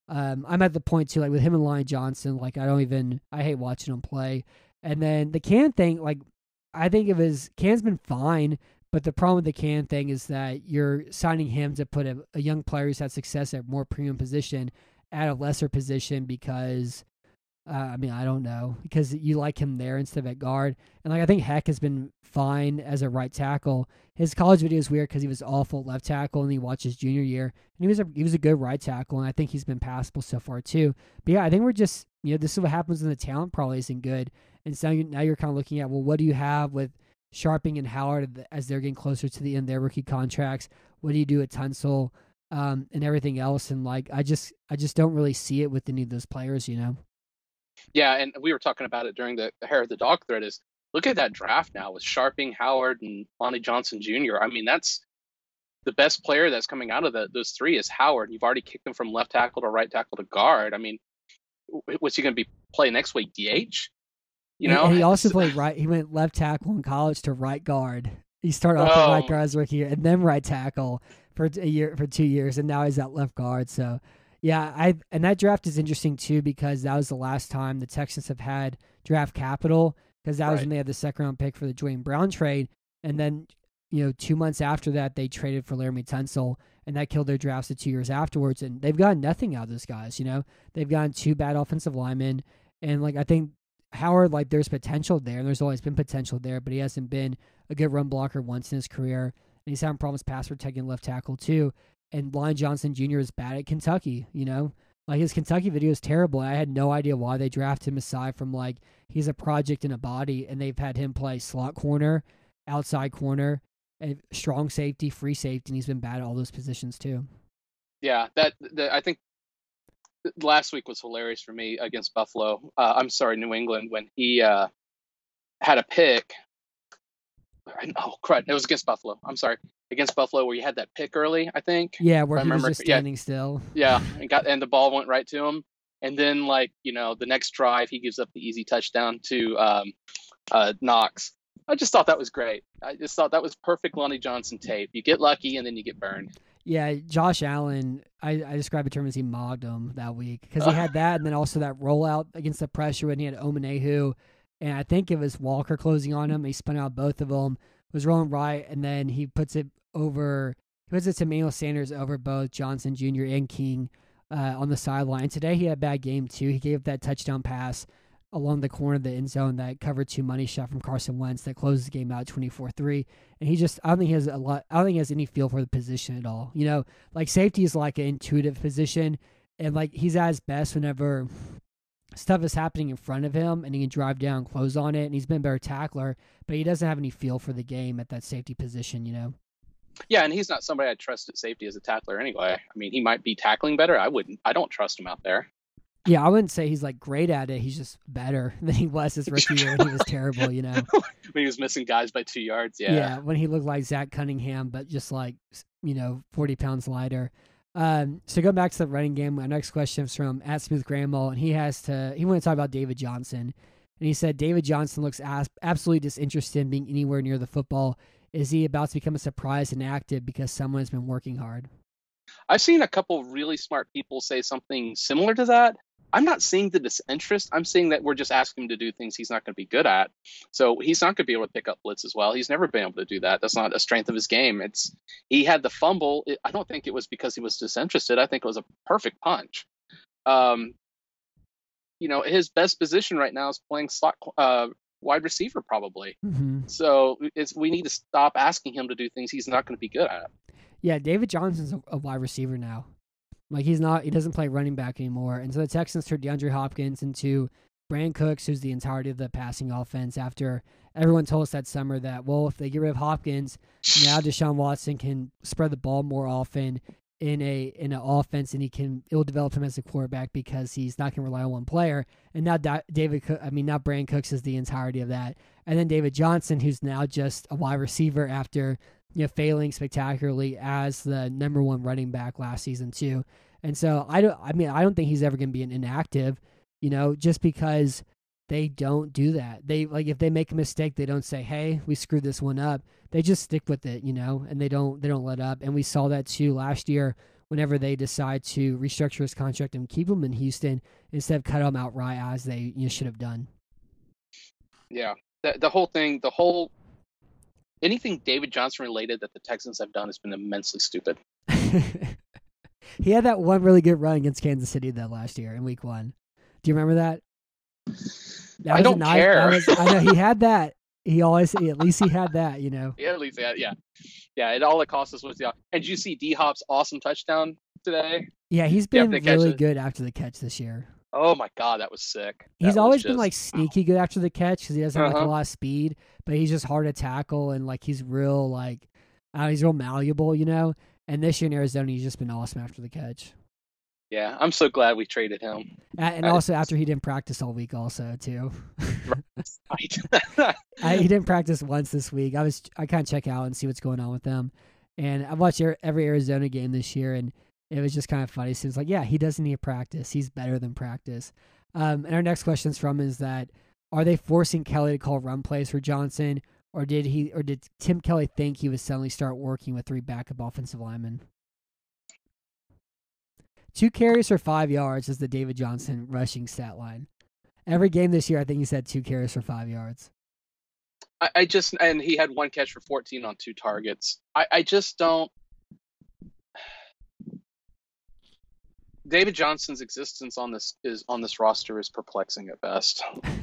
Um, I'm at the point too, like with him and Lyon Johnson, like I don't even I hate watching him play. And then the Can thing, like I think it was Can's been fine, but the problem with the Can thing is that you're signing him to put a, a young player who's had success at a more premium position at a lesser position because uh, I mean I don't know because you like him there instead of at guard. And like I think Heck has been fine as a right tackle. His college video is weird because he was awful at left tackle, and he watched his junior year, and he was a he was a good right tackle, and I think he's been passable so far too. But yeah, I think we're just you know this is what happens when the talent probably isn't good, and so you, now you're kind of looking at well, what do you have with Sharping and Howard as they're getting closer to the end of their rookie contracts? What do you do at Tunsil um, and everything else? And like I just I just don't really see it with any of those players, you know. Yeah, and we were talking about it during the Hair of the Dog thread. Is look at that draft now with Sharping, Howard, and Lonnie Johnson Junior I mean, that's the best player that's coming out of the, those three is Howard. You've already kicked him from left tackle to right tackle to guard. I mean, what's he going to be playing next week? D H? You know, and he also played right. He went left tackle in college to right guard. He started off oh. at right guard as rookie year, and then right tackle for a year for two years, and now he's at left guard. So, yeah, I and that draft is interesting too because that was the last time the Texans have had draft capital. Because that was right. when they had the second round pick for the Dwayne Brown trade. And then, you know, two months after that, they traded for Laramie Tunsil, and that killed their drafts the two years afterwards. And they've gotten nothing out of those guys, you know. They've gotten two bad offensive linemen. And, like, I think Howard, like, there's potential there, and there's always been potential there, but he hasn't been a good run blocker once in his career. And he's having problems pass protecting left tackle, too. And Lyon Johnson Junior is bad at Kentucky, you know. Like, his Kentucky video is terrible. I had no idea why they drafted him aside from, like, he's a project in a body, and they've had him play slot corner, outside corner, and strong safety, free safety, and he's been bad at all those positions, too. Yeah, that the, I think last week was hilarious for me against Buffalo. Uh, I'm sorry, New England, when he uh, had a pick. Oh, crud. It was against Buffalo. I'm sorry. Against Buffalo where you had that pick early, I think. Yeah, where I he remember. was just standing yeah. still. Yeah, and got and the ball went right to him. And then, like, you know, the next drive, he gives up the easy touchdown to um, uh, Knox. I just thought that was great. I just thought that was perfect Lonnie Johnson tape. You get lucky, and then you get burned. Yeah, Josh Allen, I, I describe the term as he mogged him that week. Because he had that, and then also that rollout against the pressure when he had Omenehu. And I think it was Walker closing on him. He spun out both of them, was rolling right, and then he puts it over, he puts it to Emmanuel Sanders over both Johnson Junior and King. Uh, on the sideline. Today he had a bad game too. He gave up that touchdown pass along the corner of the end zone that covered two money shot from Carson Wentz that closes the game out twenty-four three. And he just, I don't think he has a lot, I don't think he has any feel for the position at all. You know, like safety is like an intuitive position, and like he's at his best whenever stuff is happening in front of him and he can drive down, close on it, and he's been a better tackler, but he doesn't have any feel for the game at that safety position, you know? Yeah, and he's not somebody I trust at safety as a tackler anyway. I mean, he might be tackling better. I wouldn't. I don't trust him out there. Yeah, I wouldn't say he's like great at it. He's just better than he was his rookie year when he was terrible, you know. When he was missing guys by two yards, yeah. Yeah, when he looked like Zach Cunningham, but just like, you know, forty pounds lighter. Um, so go back to the running game. My next question is from at Smooth Gramble, and he has to, he wanted to talk about David Johnson. And he said, David Johnson looks as, absolutely disinterested in being anywhere near the football. Is he about to become a surprise and active because someone has been working hard? I've seen a couple really smart people say something similar to that. I'm not seeing the disinterest. I'm seeing that we're just asking him to do things he's not going to be good at. So he's not going to be able to pick up blitz as well. He's never been able to do that. That's not a strength of his game. It's he had the fumble. It, I don't think it was because he was disinterested. I think it was a perfect punch. Um, you know, his best position right now is playing slot uh, wide receiver probably. Mm-hmm. So it's we need to stop asking him to do things he's not going to be good at. Yeah, David Johnson's a, a wide receiver now. Like he's not, he doesn't play running back anymore. And so the Texans turned DeAndre Hopkins into Brandon Cooks, who's the entirety of the passing offense after everyone told us that summer that, well, if they get rid of Hopkins, now Deshaun Watson can spread the ball more often in a in an offense, and he can it will develop him as a quarterback because he's not going to rely on one player. And now da- David, Cook, I mean, now Brandon Cooks is the entirety of that. And then David Johnson, who's now just a wide receiver after, you know, failing spectacularly as the number one running back last season too. And so I don't, I mean, I don't think he's ever going to be an inactive, you know, just because they don't do that. They like, if they make a mistake, they don't say, hey, we screwed this one up. They just stick with it, you know, and they don't, they don't let up. And we saw that too last year whenever they decide to restructure his contract and keep him in Houston instead of cut him outright as they you know, should have done. Yeah, the, the whole thing, the whole anything David Johnson related that the Texans have done has been immensely stupid. He had that one really good run against Kansas City that last year in Week One. Do you remember that? that I don't nice, care. Was, I know he had that. He always, at least he had that, you know. Yeah, at least yeah, yeah, yeah. It all it cost us was the. And did you see D Hop's awesome touchdown today? Yeah, he's been yeah, really good after the catch this year. Oh my God, that was sick. He's that always just, been like sneaky good after the catch because he doesn't have uh-huh. like a lot of speed, but he's just hard to tackle and like he's real like, uh, he's real malleable, you know. And this year in Arizona, he's just been awesome after the catch. Yeah, I'm so glad we traded him. And, and I, also after he didn't practice all week, also too. Right. I, he didn't practice once this week. I was I kind of check out and see what's going on with them. And I've watched every Arizona game this year, and it was just kind of funny. So it's like, yeah, he doesn't need practice. He's better than practice. Um, and our next question is from is that are they forcing Kelly to call run plays for Johnson, or did he or did Tim Kelly think he would suddenly start working with three backup offensive linemen? Two carries for five yards is the David Johnson rushing stat line. Every game this year, I think he's had two carries for five yards. I, I just and he had one catch for fourteen on two targets. I, I just don't. David Johnson's existence on this is on this roster is perplexing at best.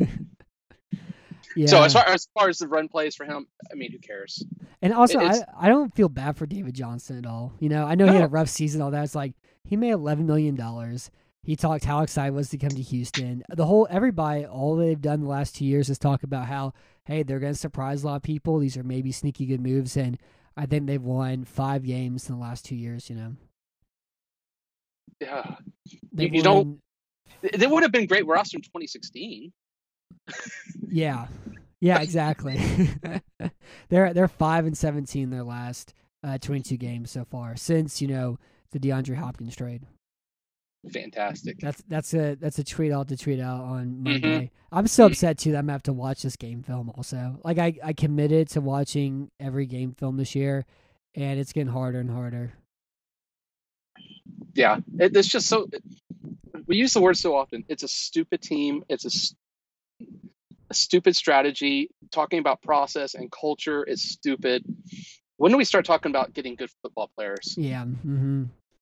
Yeah. So as far as far as the run plays for him, I mean, who cares? And also, It's- I I don't feel bad for David Johnson at all. You know, I know he had a rough season, all that. It's like he made eleven million dollars. He talked how excited he was to come to Houston. The whole everybody, all they've done the last two years is talk about how, hey, they're going to surprise a lot of people. These are maybe sneaky good moves, and I think they've won five games in the last two years. You know, Yeah, They've you, you don't. won- They would have been great roster in twenty sixteen. Yeah, yeah, exactly. they're they're five and seventeen their last uh, twenty-two games so far since you know the DeAndre Hopkins trade. Fantastic. That's that's a that's a tweet I'll have to tweet out on Monday. Mm-hmm. I'm so upset too that I'm gonna have to watch this game film also. Like I, I committed to watching every game film this year, and it's getting harder and harder. Yeah, it, it's just so. We use the word so often. It's a stupid team. It's a, a stupid strategy. Talking about process and culture is stupid. When do we start talking about getting good football players? Yeah. Mm-hmm.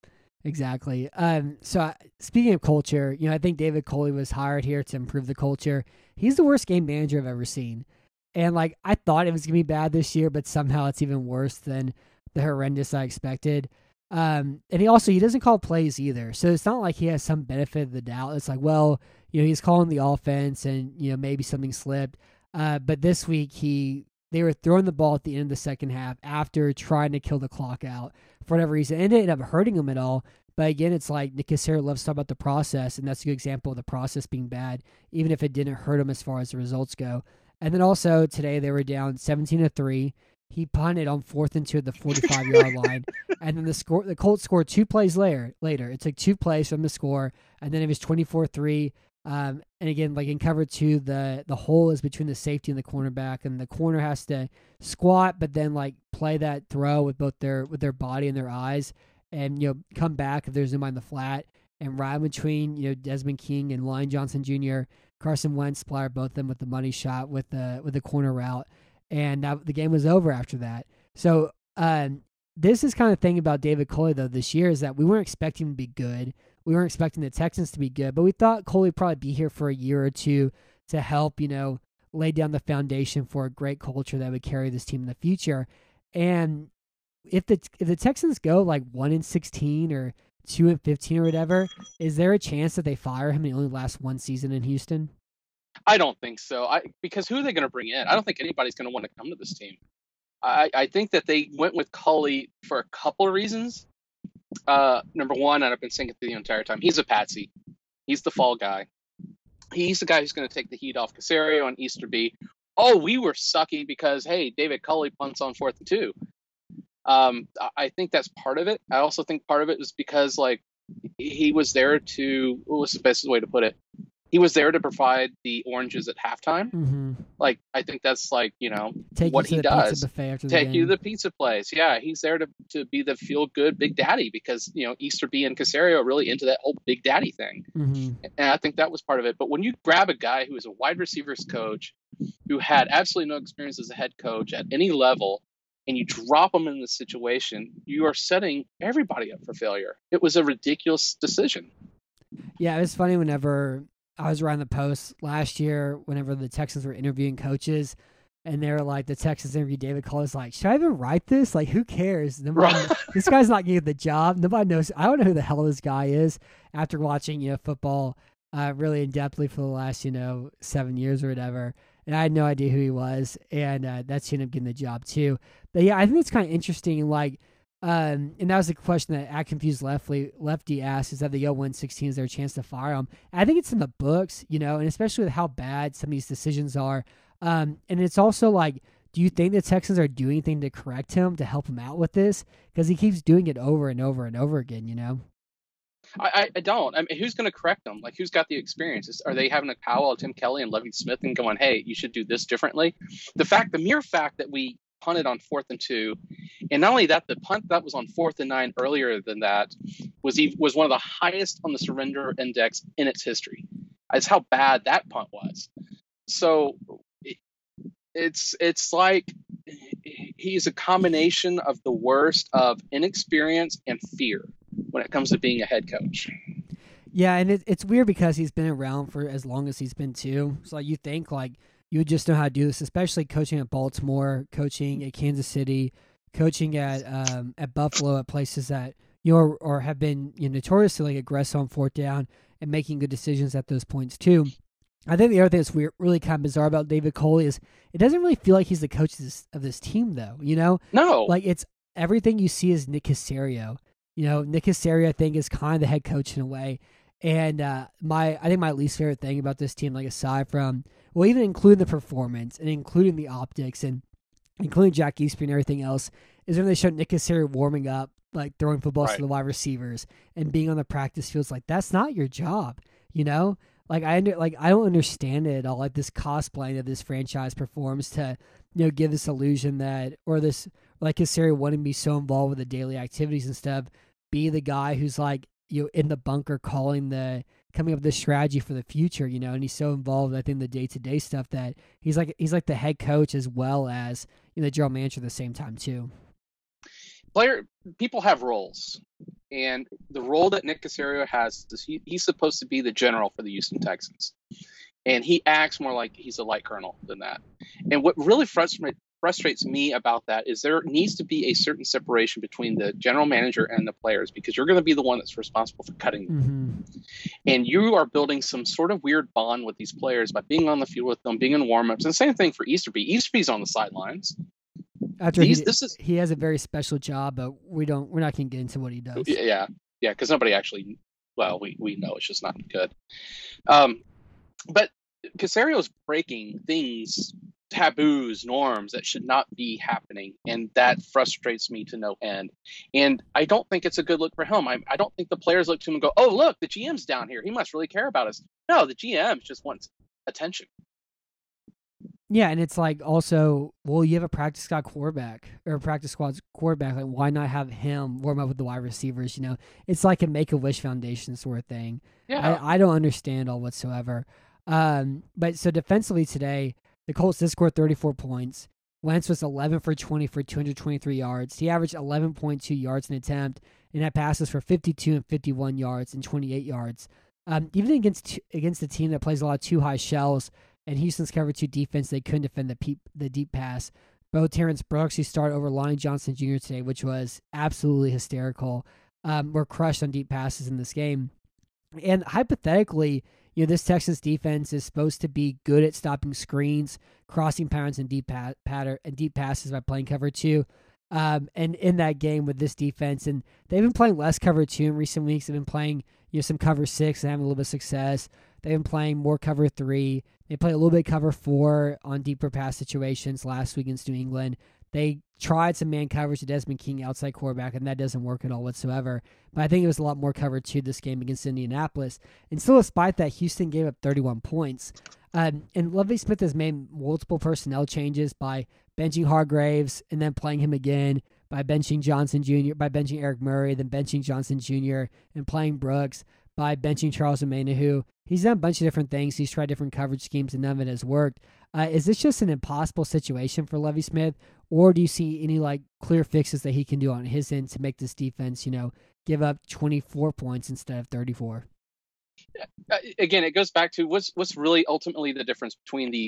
Exactly. Um, so uh, speaking of culture, you know, I think David Coley was hired here to improve the culture. He's the worst game manager I've ever seen. And like, I thought it was going to be bad this year, but somehow it's even worse than the horrendous I expected. Um, and he also, he doesn't call plays either. So it's not like he has some benefit of the doubt. It's like, well, you know, he's calling the offense and, you know, maybe something slipped. Uh, but this week he, they were throwing the ball at the end of the second half after trying to kill the clock out for whatever reason. And it ended up hurting him at all. But again, it's like Nick Cassera loves to talk about the process, and that's a good example of the process being bad, even if it didn't hurt him as far as the results go. And then also today they were down seventeen to three. He punted on fourth and two at the forty-five yard line, and then the score the Colts scored two plays later. Later, it took two plays from the score, and then it was twenty-four three. Um, and again, like in cover two, the the hole is between the safety and the cornerback, and the corner has to squat, but then like play that throw with both their with their body and their eyes, and you know come back if there's nobody in the flat, and right between you know Desmond King and Lyon Johnson Junior, Carson Wentz splattered both of them with the money shot with the with the corner route, and that, the game was over after that. So um, this is kind of thing about David Coley though this year is that we weren't expecting him to be good. We weren't expecting the Texans to be good, but we thought Coley would probably be here for a year or two to help, you know, lay down the foundation for a great culture that would carry this team in the future. And if the if the Texans go like one and sixteen or two and fifteen or whatever, is there a chance that they fire him and he only lasts one season in Houston? I don't think so. I because who are they going to bring in? I don't think anybody's going to want to come to this team. I, I think that they went with Culley for a couple of reasons. Uh, number one, and I've been saying it the entire time, he's a patsy. He's the fall guy. He's the guy who's going to take the heat off Caserio and Easterby. Oh, we were sucky because, hey, David Culley punts on fourth and two. Um, I think that's part of it. I also think part of it is because, like, he was there to, what was the best way to put it? he was there to provide the oranges at halftime. Mm-hmm. Like, I think that's like, you know, Take what you to he the does. pizza buffet after the Take game. you to the pizza place. Yeah, he's there to, to be the feel-good big daddy because, you know, Easterby and Caserio are really into that whole big daddy thing. Mm-hmm. And I think that was part of it. But when you grab a guy who is a wide receivers coach who had absolutely no experience as a head coach at any level, and you drop him in this situation, you are setting everybody up for failure. It was a ridiculous decision. Yeah, it was funny whenever I was around the post last year, whenever the Texans were interviewing coaches, and they were like, the Texans interviewed David Cole. Was like, should I even write this? Like, who cares? Nobody, Right. This guy's not getting the job. Nobody knows. I don't know who the hell this guy is after watching, you know, football uh, really in depthly for the last, you know, seven years or whatever. And I had no idea who he was. And uh, that's ended up getting the job too. But yeah, I think it's kind of interesting. Like, Um, and that was the question that At Confused Lefty, Lefty asked, is that the go win sixteen, is there a chance to fire him? And I think it's in the books, you know, and especially with how bad some of these decisions are. Um, and it's also like, do you think the Texans are doing anything to correct him, to help him out with this? Because he keeps doing it over and over and over again, you know? I, I don't. I mean, who's going to correct them? Like, who's got the experience? Is, are they having a powwow, Tim Kelly and Lovie Smith, and going, hey, you should do this differently? The fact, the mere fact that we punted on fourth and two, and not only that, the punt that was on fourth and nine earlier than that was even, was one of the highest on the surrender index in its history. That's how bad that punt was. So it, it's it's like he's a combination of the worst of inexperience and fear when it comes to being a head coach. Yeah, and it, it's weird because he's been around for as long as he's been too. So you think like you would just know how to do this, especially coaching at Baltimore, coaching at Kansas City, coaching at um, at Buffalo, at places that you know or, or have been you know, notoriously like aggressive on fourth down and making good decisions at those points too. I think the other thing that's weird, really kind of bizarre about David Coley is it doesn't really feel like he's the coach of this, of this team, though. You know, no, like it's everything you see is Nick Caserio. You know, Nick Caserio, I think, is kind of the head coach in a way. And uh, my, I think my least favorite thing about this team, like aside from, well, even including the performance and including the optics and including Jack Easterby and everything else, is when they showed Nick Caserio warming up, like throwing footballs right. to the wide receivers and being on the practice fields. Like that's not your job, you know. Like I under, like I don't understand it at all. Like this cosplaying that this franchise performs to, you know, give this illusion that, or this like Caserio wanting to be so involved with the daily activities and stuff, be the guy who's like, you know, in the bunker calling the coming up with this strategy for the future, you know, and he's so involved, I think, the day to day stuff that he's like he's like the head coach as well as, you know, the general manager at the same time too. Player people have roles, and the role that Nick Caserio has is he, he's supposed to be the general for the Houston Texans, and he acts more like he's a light colonel than that. And what really frustrates frustrates me about that is there needs to be a certain separation between the general manager and the players, because you're going to be the one that's responsible for cutting them. Mm-hmm. And you are building some sort of weird bond with these players by being on the field with them, being in warm-ups. And the same thing for Easterby. Easterby's on the sidelines. After These, he, this is he has a very special job, but we don't we're not going to get into what he does. yeah yeah because nobody actually well we we know it's just not good. Um, but Caserio's breaking things, taboos, norms that should not be happening, and that frustrates me to no end. And I don't think it's a good look for him. I, I don't think the players look to him and go, "Oh, look, the G M's down here. He must really care about us." No, the G M just wants attention. Yeah, and it's like also, well, you have a practice squad quarterback or a practice squad's quarterback. Like, why not have him warm up with the wide receivers? You know, it's like a Make-A-Wish Foundation sort of thing. Yeah, I, I don't understand all whatsoever. Um, but so defensively today, the Colts did score thirty-four points. Wentz was eleven for twenty for two hundred twenty-three yards. He averaged eleven point two yards an attempt and had passes for fifty-two and fifty-one yards and twenty-eight yards. Um, even against against a team that plays a lot of two high shells, and Houston's cover two defense, they couldn't defend the peep, the deep pass. Bo Terrence Brooks, who started over Lonnie Johnson Junior today, which was absolutely hysterical, um, were crushed on deep passes in this game. And hypothetically, you know, this Texans defense is supposed to be good at stopping screens, crossing patterns, and deep pa- pattern and deep passes by playing cover two. Um, and in that game with this defense, and they've been playing less cover two in recent weeks. They've been playing, you know, some cover six and having a little bit of success. They've been playing more cover three. They played a little bit cover four on deeper pass situations last week against New England. They tried some man coverage to Desmond King, outside quarterback, and that doesn't work at all whatsoever. But I think it was a lot more covered to this game against Indianapolis. And still, despite that, Houston gave up thirty-one points. Um, and Lovie Smith has made multiple personnel changes by benching Hargraves and then playing him again, by benching Johnson Junior, by benching Eric Murray, then benching Johnson Junior, and playing Brooks, by benching Charles Omenihu. He's done a bunch of different things. He's tried different coverage schemes, and none of it has worked. Uh, is this just an impossible situation for Lovie Smith, or do you see any like clear fixes that he can do on his end to make this defense, you know, give up twenty-four points instead of thirty-four? Uh, again, it goes back to what's what's really ultimately the difference between the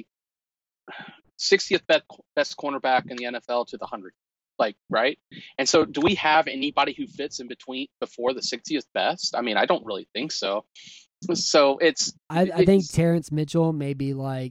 sixtieth best, best cornerback in the N F L to the hundredth, like, right? And so, do we have anybody who fits in between before the sixtieth best? I mean, I don't really think so. So it's I, I it's, think Terrence Mitchell may be like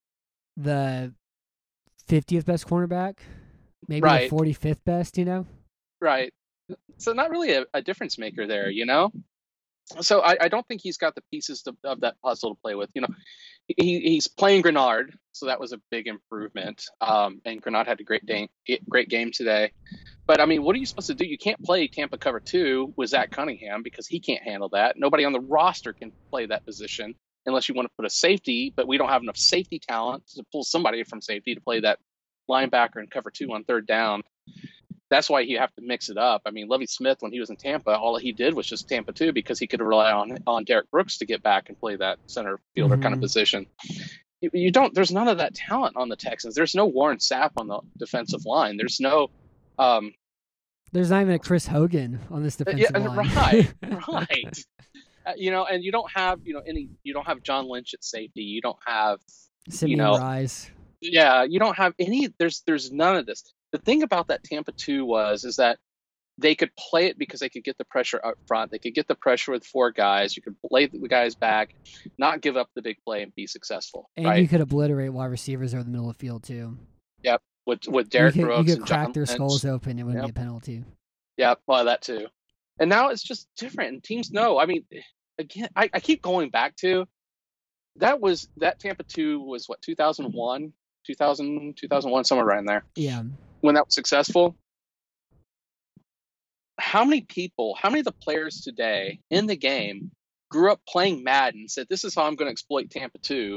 the fiftieth best cornerback, maybe right. the forty-fifth best, you know? Right. So not really a, a difference maker there, you know? So I, I don't think he's got the pieces to, of that puzzle to play with. You know, he he's playing Grenard, so that was a big improvement. Um, and Grenard had a great day, great game today. But I mean, what are you supposed to do? You can't play Tampa cover two with Zach Cunningham because he can't handle that. Nobody on the roster can play that position unless you want to put a safety. But we don't have enough safety talent to pull somebody from safety to play that linebacker and cover two on third down. That's why you have to mix it up. I mean, Lovie Smith, when he was in Tampa, all he did was just Tampa two because he could rely on on Derek Brooks to get back and play that center fielder mm-hmm. kind of position. You, you don't. There's none of that talent on the Texans. There's no Warren Sapp on the defensive line. There's no. Um, There's not even a Chris Hogan on this defensive yeah, line. Right, right. Uh, you know, and you don't have you know any. You don't have John Lynch at safety. You don't have. Simeon you know, Rise. Yeah, you don't have any. There's there's none of this. The thing about that Tampa two was is that they could play it because they could get the pressure up front. They could get the pressure with four guys. You could lay the guys back, not give up the big play, and be successful. And right? you could obliterate wide receivers over the middle of the field too. Yep, with with Derek you could, Brooks you could and crack John their Lynch. skulls open. It wouldn't Yep. be a penalty. Yeah, well, that too. And now it's just different. And teams know. I mean, again, I, I keep going back to that was that Tampa two was what two thousand one, two thousand, two thousand one, somewhere around there. Yeah. When that was successful. How many people, how many of the players today in the game grew up playing Madden and said, this is how I'm going to exploit Tampa two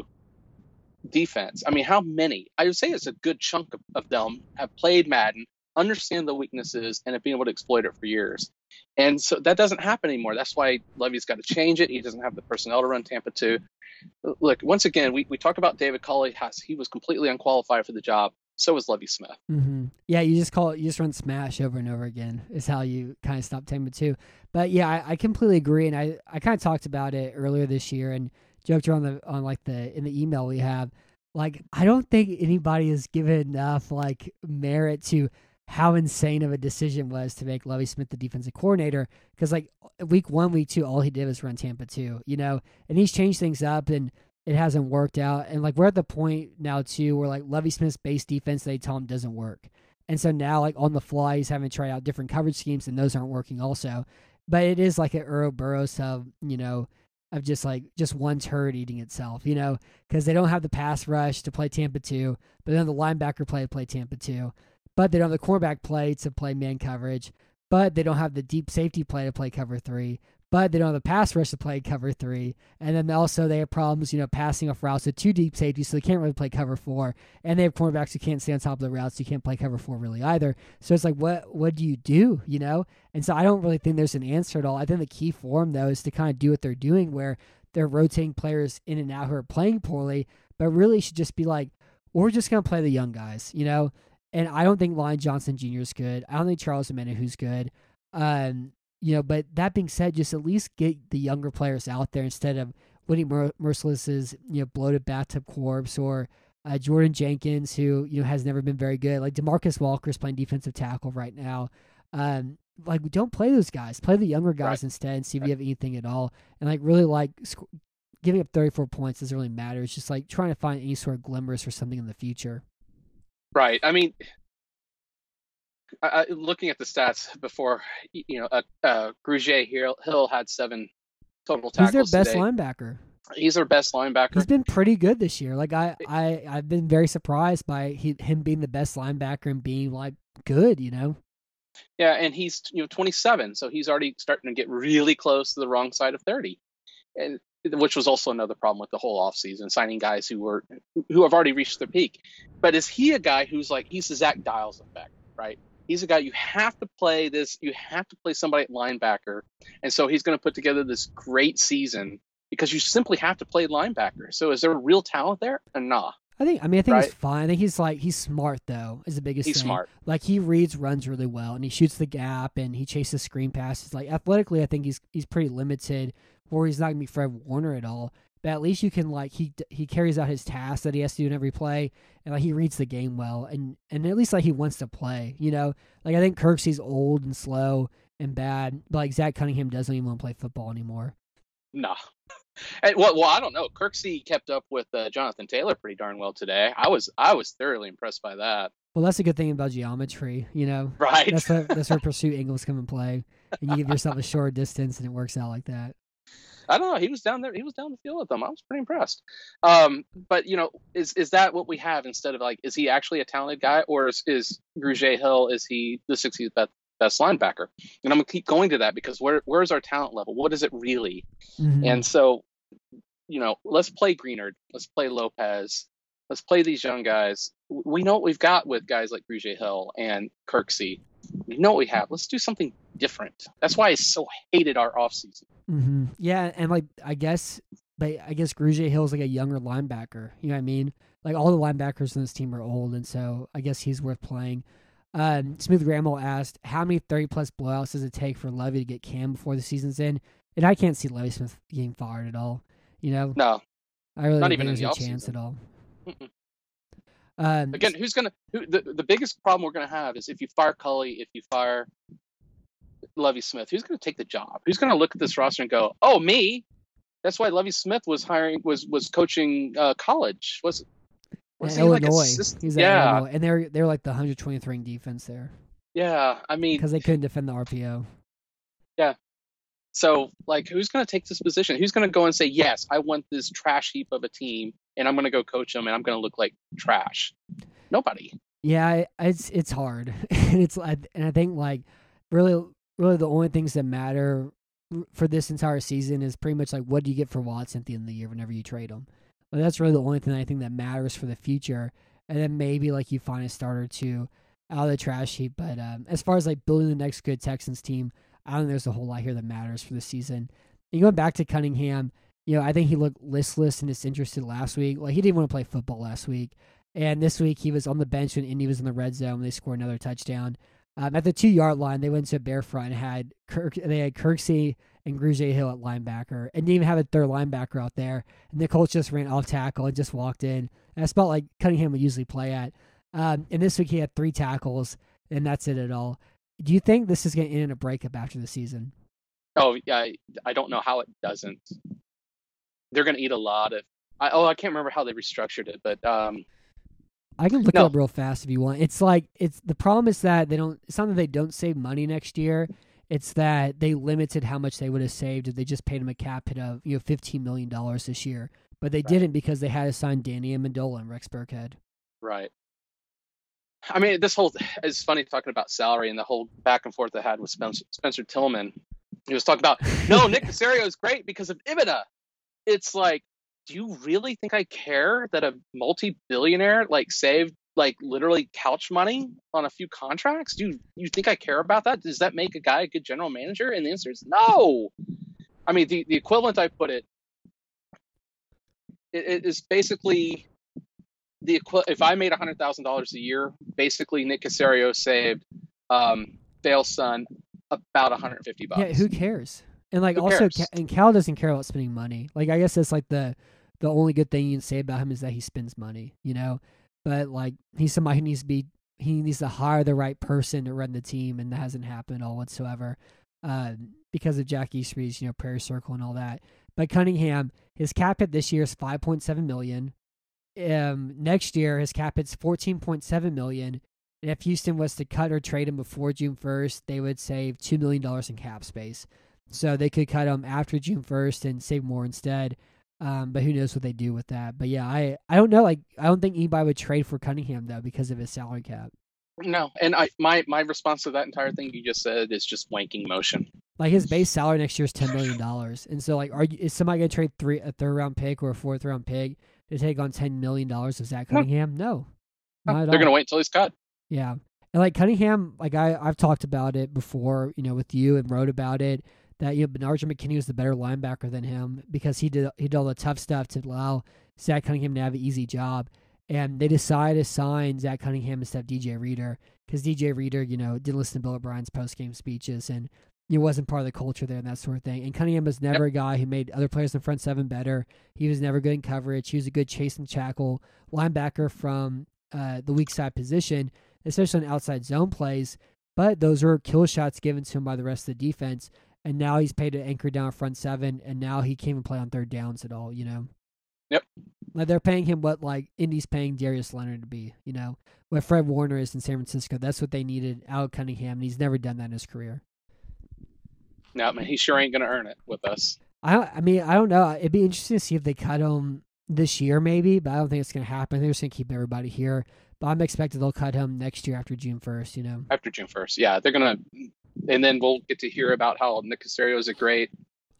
defense? I mean, how many? I would say it's a good chunk of, of them have played Madden, understand the weaknesses, and have been able to exploit it for years. And so that doesn't happen anymore. That's why Lovie's got to change it. He doesn't have the personnel to run Tampa two. Look, once again, we, we talk about David Culley. He was completely unqualified for the job. So was Lovie Smith. Mm-hmm. Yeah, you just call it, you just run smash over and over again is how you kind of stop Tampa two. But yeah, I, I completely agree, and I, I kind of talked about it earlier this year and joked around the on like the in the email we have. Like, I don't think anybody has given enough like merit to how insane of a decision was to make Lovie Smith the defensive coordinator. Because like week one, week two, all he did was run Tampa two, you know, and he's changed things up and. It hasn't worked out. And, like, we're at the point now, too, where, like, Lovie Smith's base defense, they tell him doesn't work. And so now, like, on the fly, he's having to try out different coverage schemes, and those aren't working also. But it is like an Ouroboros of, you know, of just, like, just one turd eating itself, you know, because they don't have the pass rush to play Tampa two, but then the linebacker play to play Tampa two. But they don't have the cornerback play to play man coverage, but they don't have the deep safety play to play cover three. But they don't have the pass rush to play cover three. And then also they have problems, you know, passing off routes to two deep safeties, so they can't really play cover four. And they have cornerbacks who can't stay on top of the routes, so you can't play cover four really either. So it's like, what what do you do, you know? And so I don't really think there's an answer at all. I think the key for them, though, is to kind of do what they're doing where they're rotating players in and out who are playing poorly, but really should just be like, we're just going to play the young guys, you know? And I don't think Lyon Johnson Junior is good. I don't think Charles Omenihu's good. Um... You know, but that being said, just at least get the younger players out there instead of Whitney Mer- Merciless's, you know, bloated bathtub corpse or uh, Jordan Jenkins, who, you know, has never been very good. Like DeMarcus Walker's playing defensive tackle right now. Um, like, don't play those guys. Play the younger guys right. instead and see if you have anything at all. And, like, really, like, sc- giving up thirty-four points doesn't really matter. It's just, like, trying to find any sort of glimmers for something in the future. Right. I mean... I, looking at the stats before, you know, uh, uh, Grugier Hill, Hill had seven total tackles. Who's their best today. linebacker? He's our best linebacker. He's been pretty good this year. Like I, I, I've been very surprised by he, him being the best linebacker and being like good. You know. Yeah, and he's you know twenty-seven, so he's already starting to get really close to the wrong side of thirty, and which was also another problem with the whole offseason, signing guys who were who have already reached their peak. But is he a guy who's like he's the Zach Dials effect, right? He's a guy you have to play this, you have to play somebody at linebacker, and so he's going to put together this great season because you simply have to play linebacker. So is there real talent there? Uh, nah. I think. I mean, I think Right? he's fine. I think he's like he's smart though. Is the biggest. He's thing. smart. Like he reads runs really well, and he shoots the gap, and he chases screen passes. Like athletically, I think he's he's pretty limited. Or he's not gonna be Fred Warner at all. But at least you can like he he carries out his tasks that he has to do in every play, and like he reads the game well, and and at least like he wants to play. You know, like I think Kirksey's old and slow and bad, but like Zach Cunningham doesn't even want to play football anymore. Nah. And, well, well, I don't know. Kirksey kept up with uh, Jonathan Taylor pretty darn well today. I was I was thoroughly impressed by that. Well, that's a good thing about geometry, you know. Right. That's where that's where pursuit angles come and play, and you give yourself a short distance, and it works out like that. I don't know. He was down there. He was down the field with them. I was pretty impressed. Um, but you know, is is that what we have instead of like, is he actually a talented guy, or is is Grugier Hill, is he the sixtieth best best linebacker? And I'm gonna keep going to that because where where's our talent level? What is it really? Mm-hmm. And so, you know, let's play Greenard. Let's play Lopez. Let's play these young guys. We know what we've got with guys like Grugier Hill and Kirksey. We know what we have. Let's do something different. That's why I so hated our offseason. Mm-hmm. Yeah, and like I guess, but I guess Grugier Hill's like a younger linebacker. You know what I mean? Like all the linebackers in this team are old, and so I guess he's worth playing. Um, Smooth Gramble asked, "How many thirty-plus blowouts does it take for Levy to get Cam before the season's in?" And I can't see Levy Smith getting fired at all. You know? No, I really not don't even think in there's the a chance offseason. at all. Mm-mm. Um, Again, who's gonna? Who, the the biggest problem we're gonna have is if you fire Cully, if you fire Levy Smith, who's gonna take the job? Who's gonna look at this roster and go, "Oh, me"? That's why Levy Smith was hiring was was coaching uh, college. Was was at he like Illinois. assist- He's at yeah, Illinois, and they're they're like the one hundred twentieth ranked defense there yeah. I mean, because they couldn't defend the R P O. so like, who's gonna take this position? Who's gonna go and say, "Yes, I want this trash heap of a team, and I'm gonna go coach them, and I'm gonna look like trash"? Nobody. Yeah, I- it's it's hard, and it's like- and I think like really really the only things that matter for this entire season is pretty much like what do you get for Watson at the end of the year whenever you trade him. Like, that's really the only thing I think that matters for the future, and then maybe like you find a starter or two out of the trash heap. But um, as far as like building the next good Texans team, I don't think there's a whole lot here that matters for the season. And going back to Cunningham, you know, I think he looked listless and disinterested last week. Like he didn't want to play football last week. And this week he was on the bench when Indy was in the red zone when they scored another touchdown. Um, at the two-yard line, they went to a bear front and had Kirk, they had Kirksey and Grugier Hill at linebacker, and didn't even have a third linebacker out there. And the Colts just ran off tackle and just walked in. And that's about like Cunningham would usually play at. Um, and this week he had three tackles, and that's it at all. Do you think this is going to end in a breakup after the season? Oh yeah, I, I don't know how it doesn't. They're gonna eat a lot of. I, oh, I can't remember how they restructured it, but um, I can look No. it up real fast if you want. It's like it's the problem is that they don't. It's not that they don't save money next year. It's that they limited how much they would have saved if they just paid him a cap hit of you know fifteen million dollars this year. But they Right. didn't because they had to sign Danny Amendola and Rex Burkhead. right. I mean, this whole it's funny talking about salary and the whole back and forth I had with Spencer, Spencer Tillman. He was talking about no, Nick Caserio is great because of Ibida. It's like, do you really think I care that a multi-billionaire like saved like literally couch money on a few contracts? Do you, you think I care about that? Does that make a guy a good general manager? And the answer is no. I mean, the, the equivalent I put it, it, it is basically the equi- if I made one hundred thousand dollars a year, basically Nick Caserio saved um, Dale's son about one hundred fifty bucks. Yeah, who cares? And like Who also, cares? Ca- and Cal doesn't care about spending money. Like I guess that's like the the only good thing you can say about him is that he spends money. You know, but like he's somebody who needs to be he needs to hire the right person to run the team, and that hasn't happened at all whatsoever uh, because of Jack Easterby's you know prayer circle and all that. But Cunningham, his cap hit this year is five point seven million. Um, next year his cap hit's fourteen point seven million. And if Houston was to cut or trade him before June first, they would save two million dollars in cap space. So they could cut him after June first and save more instead. Um, but who knows what they do with that? But yeah, I I don't know. Like I don't think anybody would trade for Cunningham though because of his salary cap. No, and I my my response to that entire thing you just said is just wanking motion. Like his base salary next year is ten million dollars, and so like, are you, is somebody gonna trade three a third round pick or a fourth round pick to take on ten million dollars of Zach Cunningham? No, no not at they're all. gonna wait until he's cut. Yeah, and like Cunningham, like I I've talked about it before, you know, with you and wrote about it that you know Benardrick McKinney was the better linebacker than him because he did he did all the tough stuff to allow Zach Cunningham to have an easy job, and they decided to sign Zach Cunningham instead of D J Reader because D J Reader, you know, didn't listen to Bill O'Brien's post game speeches and. He wasn't part of the culture there and that sort of thing. And Cunningham was never yep. a guy who made other players in the front seven better. He was never good in coverage. He was a good chase and tackle linebacker from uh, the weak side position, especially in outside zone plays. But those were kill shots given to him by the rest of the defense. And now he's paid to anchor down front seven, and now he can't even play on third downs at all, you know? Yep. Like they're paying him what like Indy's paying Darius Leonard to be, you know? What Fred Warner is in San Francisco. That's what they needed out of Cunningham, and he's never done that in his career. No, man, he sure ain't going to earn it with us. I I mean, I don't know. It'd be interesting to see if they cut him this year, maybe, but I don't think it's going to happen. They're just going to keep everybody here. But I'm expecting they'll cut him next year after June first, you know? After June first, yeah. They're going to, and then we'll get to hear about how Nick Caserio is a great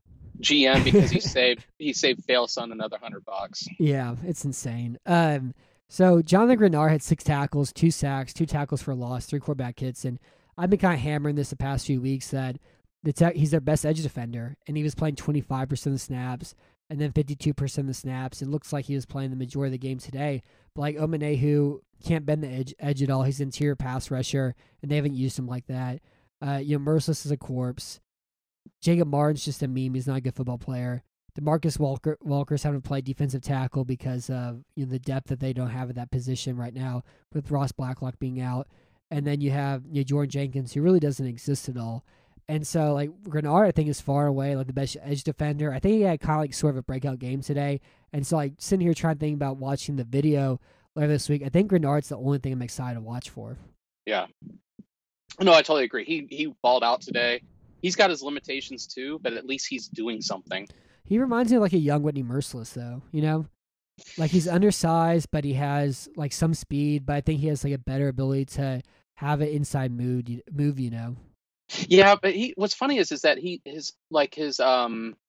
G M because he saved he saved Failson another hundred bucks. Yeah, it's insane. Um, so Jonathan Grenard had six tackles, two sacks, two tackles for a loss, three quarterback hits, and I've been kind of hammering this the past few weeks that the te- he's their best edge defender, and he was playing twenty-five percent of the snaps and then fifty-two percent of the snaps. It looks like he was playing the majority of the game today. But like Omenehu can't bend the edge, edge at all. He's an interior pass rusher, and they haven't used him like that. Uh, you know, Merciless is a corpse. Jacob Martin's just a meme. He's not a good football player. DeMarcus Walker Walker's having to play defensive tackle because of you know the depth that they don't have at that position right now with Ross Blacklock being out. And then you have you know, Jordan Jenkins, who really doesn't exist at all. And so, like, Grenard, I think, is far away, like, the best edge defender. I think he had kind of, like, sort of a breakout game today. And so, like, sitting here trying to think about watching the video later this week, I think Grenard's the only thing I'm excited to watch for. Yeah. No, I totally agree. He he balled out today. He's got his limitations, too, but at least he's doing something. He reminds me of, like, a young Whitney Merciless, though, you know? Like, he's undersized, but he has, like, some speed. But I think he has, like, a better ability to have an inside move, move you know? Yeah, but he. What's funny is is that he his like his um.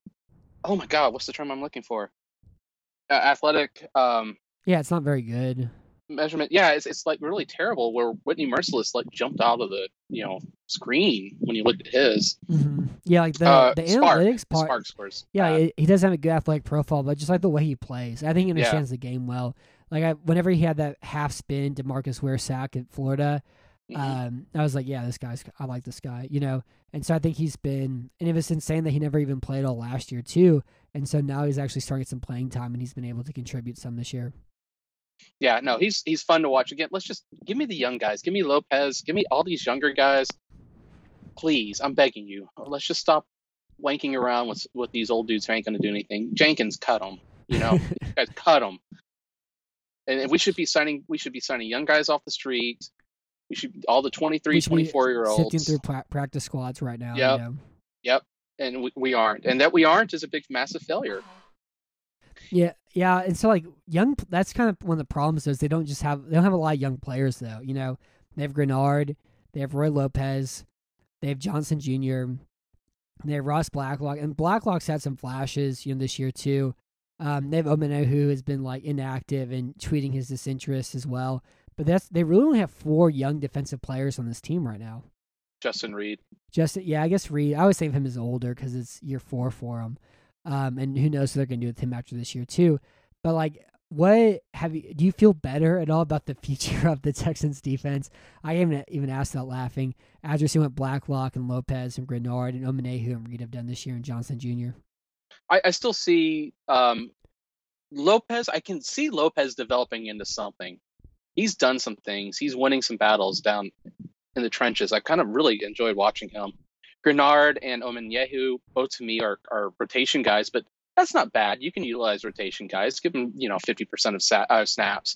Oh my God, what's the term I'm looking for? Uh, athletic um. Yeah, it's not very good. Measurement. Yeah, it's it's like really terrible. Where Whitney Merciless like jumped out of the you know screen when you looked at his. Mm-hmm. Yeah, like the uh, the Spark, analytics part. Spark scores. Yeah, uh, he doesn't have a good athletic profile, but just like the way he plays, I think he understands yeah. the game well. Like I, whenever he had that half spin to Marcus Ware sack at Florida. Um, I was like, yeah, this guy's, I like this guy, you know? And so I think he's been, and it was insane that he never even played all last year too. And so now he's actually starting some playing time and he's been able to contribute some this year. Yeah, no, he's, he's fun to watch. Again, let's just give me the young guys. Give me Lopez. Give me all these younger guys. Please, I'm begging you. Let's just stop wanking around with, with these old dudes who ain't going to do anything. Jenkins, cut them, you know, guys, cut them. And we should be signing, we should be signing young guys off the street. We should all the twenty-three, twenty-four-year-olds. Sifting through pra- practice squads right now. Yep. You know? Yep. And we, we aren't. And that we aren't is a big, massive failure. Yeah. Yeah. And so, like, young, that's kind of one of the problems is they don't just have, they don't have a lot of young players, though. You know, they have Grenard, they have Roy Lopez, they have Johnson Junior, they have Ross Blacklock. And Blacklock's had some flashes, you know, this year, too. Um, they have Omenehu, who has been, like, inactive and tweeting his disinterest as well. But that's they really only have four young defensive players on this team right now. Justin Reed. Justin, yeah, I guess Reed. I always think of him as older because it's year four for him, um, and who knows what they're going to do with him after this year too. But like, what have you? Do you feel better at all about the future of the Texans defense? I haven't even asked that laughing. After seeing what Blacklock and Lopez and Grenard and Omenehu and Reed have done this year, and Johnson Junior I, I still see um, Lopez. I can see Lopez developing into something. He's done some things. He's winning some battles down in the trenches. I kind of really enjoyed watching him. Grenard and Omenehu, both to me, are, are rotation guys, but that's not bad. You can utilize rotation guys. Give them, you know, fifty percent of sa- uh, snaps.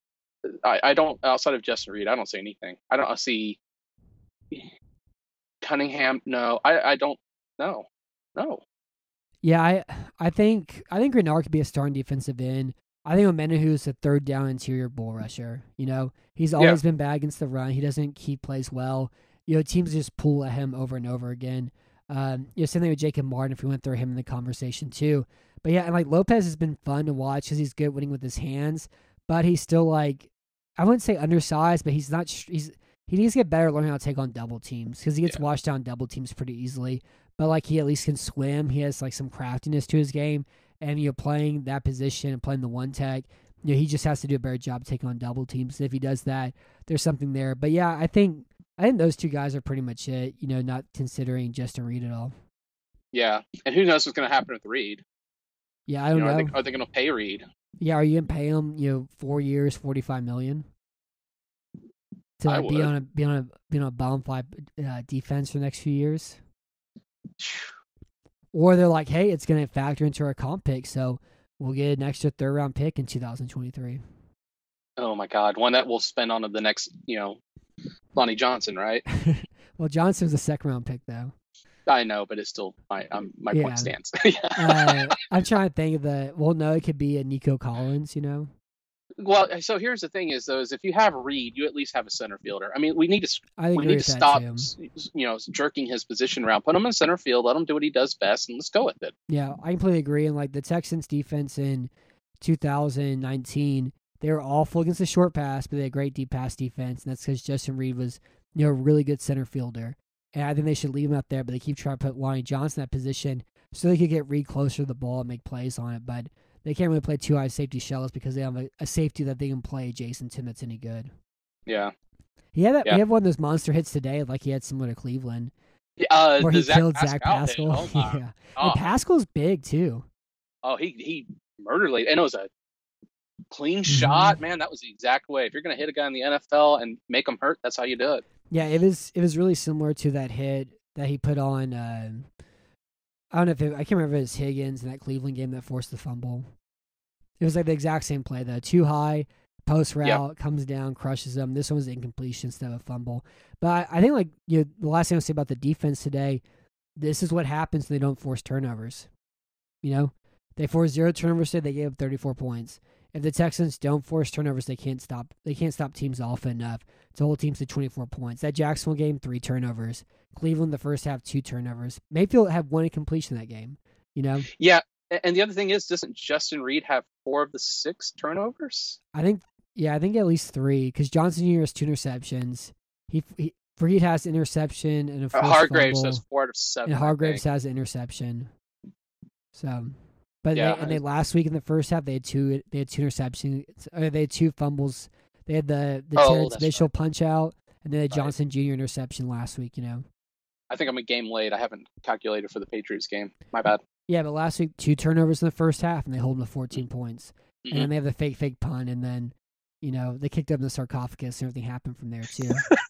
I, I don't, outside of Justin Reed, I don't see anything. I don't see Cunningham. No, I, I don't know. No. Yeah, I I think I think Grenard could be a starting defensive end. I think Omenihu is a third down interior bull rusher. You know, he's always yeah. been bad against the run. He doesn't keep plays well. You know, teams just pull at him over and over again. Um, you know, same thing with Jacob Martin if we went through him in the conversation too. But yeah, and like Lopez has been fun to watch because he's good winning with his hands, but he's still like, I wouldn't say undersized, but he's not. He's he needs to get better at learning how to take on double teams because he gets yeah. washed down double teams pretty easily. But like he at least can swim. He has like some craftiness to his game. And you're know, playing that position and playing the one tech, you know, he just has to do a better job taking on double teams. And if he does that, there's something there. But yeah, I think I think those two guys are pretty much it. You know, not considering Justin Reed at all. Yeah, and who knows what's going to happen with Reed? Yeah, I don't you know. know. Are they, are they going to pay Reed? Yeah, are you going to pay him? You know, four years, forty-five million to like, be on a be on a be on a bomb five uh, defense for the next few years. Or they're like, hey, it's going to factor into our comp pick, so we'll get an extra third-round pick in two thousand twenty-three. Oh, my God. One that we'll spend on the next, you know, Lonnie Johnson, right? Well, Johnson's a second-round pick, though. I know, but it's still my um, my yeah. point stands. uh, I'm trying to think of the – well, no, it could be a Nico Collins, you know? Well, so here's the thing: is though, is if you have Reed, you at least have a center fielder. I mean, we need to I we need to stop, too. you know, jerking his position around. Put him in center field. Let him do what he does best, and let's go with it. Yeah, I completely agree. And like the Texans' defense in two thousand nineteen, they were awful against the short pass, but they had great deep pass defense, and that's because Justin Reed was, you know, a really good center fielder. And I think they should leave him out there, but they keep trying to put Lonnie Johnson in that position so they could get Reed closer to the ball and make plays on it, but. They can't really play two high safety shells because they have a, a safety that they can play Jason Tim that's any good. Yeah. He had, that, yeah. he had one of those monster hits today, like he had similar to Cleveland, uh, where he Zach killed Pascal Zach Pascal. Oh, yeah. oh. And Pascal's big, too. Oh, he he murdered late. And it was a clean Mm-hmm. shot. Man, that was the exact way. If you're going to hit a guy in the N F L and make him hurt, that's how you do it. Yeah, it was it was really similar to that hit that he put on, uh, I don't know if it, I can't remember if it was Higgins in that Cleveland game that forced the fumble. It was like the exact same play, though. Too high, post route, yep. comes down, crushes them. This one was incompletion instead of a fumble. But I, I think, like, you know, the last thing I'll say about the defense today, this is what happens when they don't force turnovers. You know? They force zero turnovers today, they gave up thirty-four points. If the Texans don't force turnovers, they can't stop They can't stop teams often enough to hold teams to twenty-four points. That Jacksonville game, three turnovers. Cleveland, the first half, two turnovers. Mayfield had one incompletion in that game. You know? Yeah. And the other thing is, doesn't Justin Reed have four of the six turnovers? I think, yeah, I think at least three, because Johnson Junior has two interceptions. He, he Reed has interception and a forced uh, Hargraves fumble, has four out of seven. and Hargraves has an interception. So, but yeah, they, and they last week in the first half they had two they had two interceptions. Or they had two fumbles. They had the the oh, Terrence Mitchell right. punch out, and then the right. Johnson Junior interception last week. You know. I think I'm a game late. I haven't calculated for the Patriots game. My bad. Yeah, but last week, two turnovers in the first half, and they hold them to fourteen points. Mm-hmm. And then they have the fake, fake punt, and then, you know, they kicked up in the sarcophagus, and everything happened from there, too.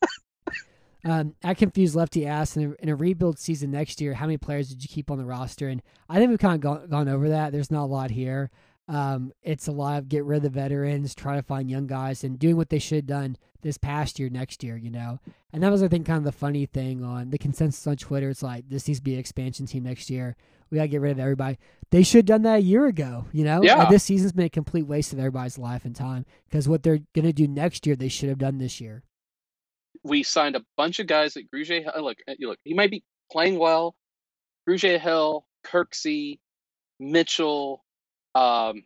um, at Confused Lefty asked, in a, in a rebuild season next year, how many players did you keep on the roster? And I think we've kind of gone, gone over that. There's not a lot here. Um, it's a lot of get rid of the veterans, try to find young guys, and doing what they should have done this past year, next year, you know. And that was, I think, kind of the funny thing on the consensus on Twitter. It's like, this needs to be an expansion team next year. We got to get rid of everybody. They should have done that a year ago, you know? Yeah. And this season's been a complete waste of everybody's life and time because what they're going to do next year, they should have done this year. We signed a bunch of guys at Grugier. Look, look, he might be playing well. Grugier Hill, Kirksey, Mitchell, um,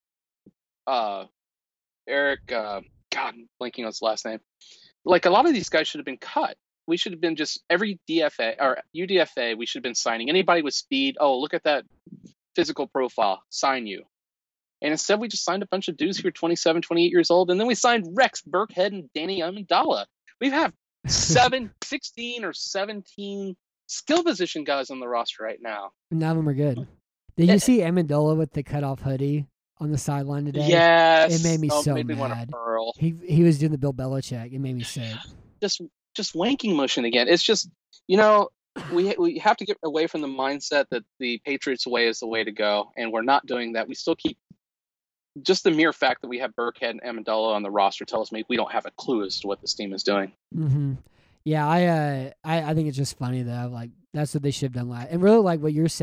uh, Eric, uh, God, I'm blanking on his last name. Like, a lot of these guys should have been cut. We should have been just every D F A or U D F A. We should have been signing anybody with speed. Oh, look at that physical profile. Sign you. And instead, we just signed a bunch of dudes who are twenty-seven, twenty-eight years old. And then we signed Rex Burkhead and Danny Amendola. We have seven, sixteen or seventeen skill position guys on the roster right now. None of them are good. Did you see Amendola with the cutoff hoodie on the sideline today? Yes. It made me oh, so made me mad. Want to hurl. He he was doing the Bill Belichick. It made me sick. Just just wanking motion again. It's just, you know, we we have to get away from the mindset that the Patriots way is the way to go, and we're not doing that. We still keep just the mere fact that we have Burkhead and Amendola on the roster tells me we don't have a clue as to what this team is doing. Mm-hmm. Yeah, I, uh, I I think it's just funny though. Like that's what they should have done last. And really, like what you're saying,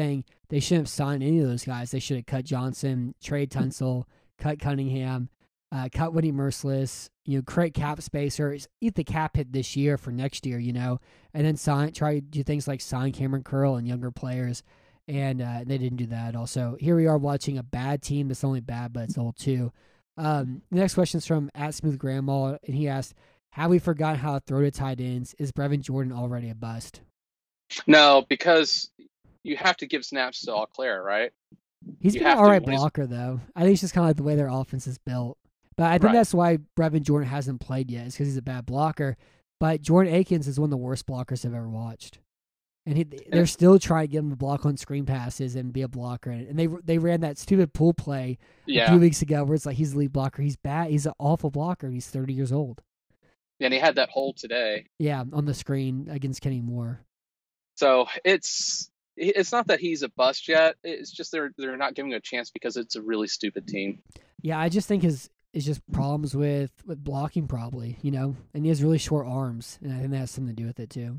they shouldn't have signed any of those guys. They should have cut Johnson, trade Tunsil, cut Cunningham, uh, cut Whitney Merciless, you know, create cap space or eat the cap hit this year for next year, you know, and then sign, try to do things like sign Cameron Curl and younger players. And uh, they didn't do that. Also, here we are watching a bad team that's only bad, but it's old too. Um, the next question is from at Smooth Grandma, and he asked, have we forgotten how to throw to tight ends? Is Brevin Jordan already a bust? No, because you have to give snaps to Auclair, right? He's You been an have all to right when he's- blocker, though. I think it's just kind of like the way their offense is built. But I think Right. that's why Brevin Jordan hasn't played yet, is because he's a bad blocker. But Jordan Akins is one of the worst blockers I've ever watched. And he, they're still trying to get him to block on screen passes and be a blocker. And they they ran that stupid pull play a Yeah. few weeks ago where it's like he's the lead blocker. He's bad. He's an awful blocker. And he's thirty years old. And he had that hole today. Yeah, on the screen against Kenny Moore. So it's it's not that he's a bust yet. It's just they're they're not giving him a chance because it's a really stupid team. Yeah, I just think his it's just problems with, with blocking probably, you know. And he has really short arms, and I think that has something to do with it too.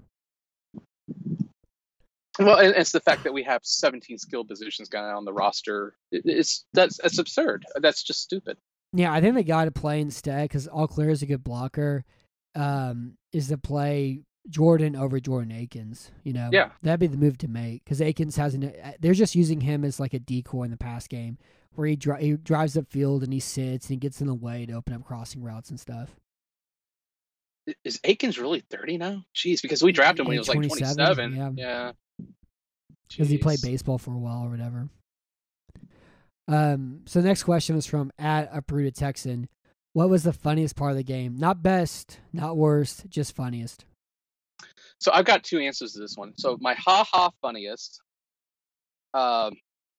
Well, and it's the fact that we have seventeen skill positions guy on the roster. It- It's that's that's absurd. That's just stupid. Yeah, I think the guy to play instead, because Auclair is a good blocker, um, is to play Jordan over Jordan Akins. You know, Yeah. that'd be the move to make because Akins hasn't. They're just using him as like a decoy in the pass game, where he, dri- he drives upfield and he sits and he gets in the way to open up crossing routes and stuff. Is Akins really thirty now? Jeez, because we drafted him when he was like twenty-seven, twenty-seven. yeah. Yeah. Because he played Jeez. baseball for a while or whatever. Um. So the next question was from at Uprooted Texan. What was the funniest part of the game? Not best, not worst, just funniest. So I've got two answers to this one. So my ha ha funniest um,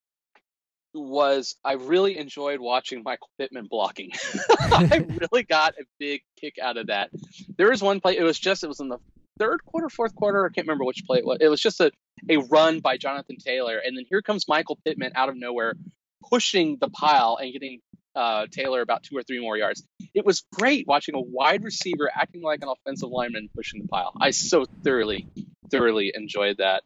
was I really enjoyed watching Michael Pittman blocking. I really got a big kick out of that. There was one play. It was just it was in the third quarter, fourth quarter. I can't remember which play it was. It was just a, a run by Jonathan Taylor, and then here comes Michael Pittman out of nowhere, pushing the pile and getting uh, Taylor about two or three more yards. It was great watching a wide receiver acting like an offensive lineman pushing the pile. I so thoroughly, thoroughly enjoyed that.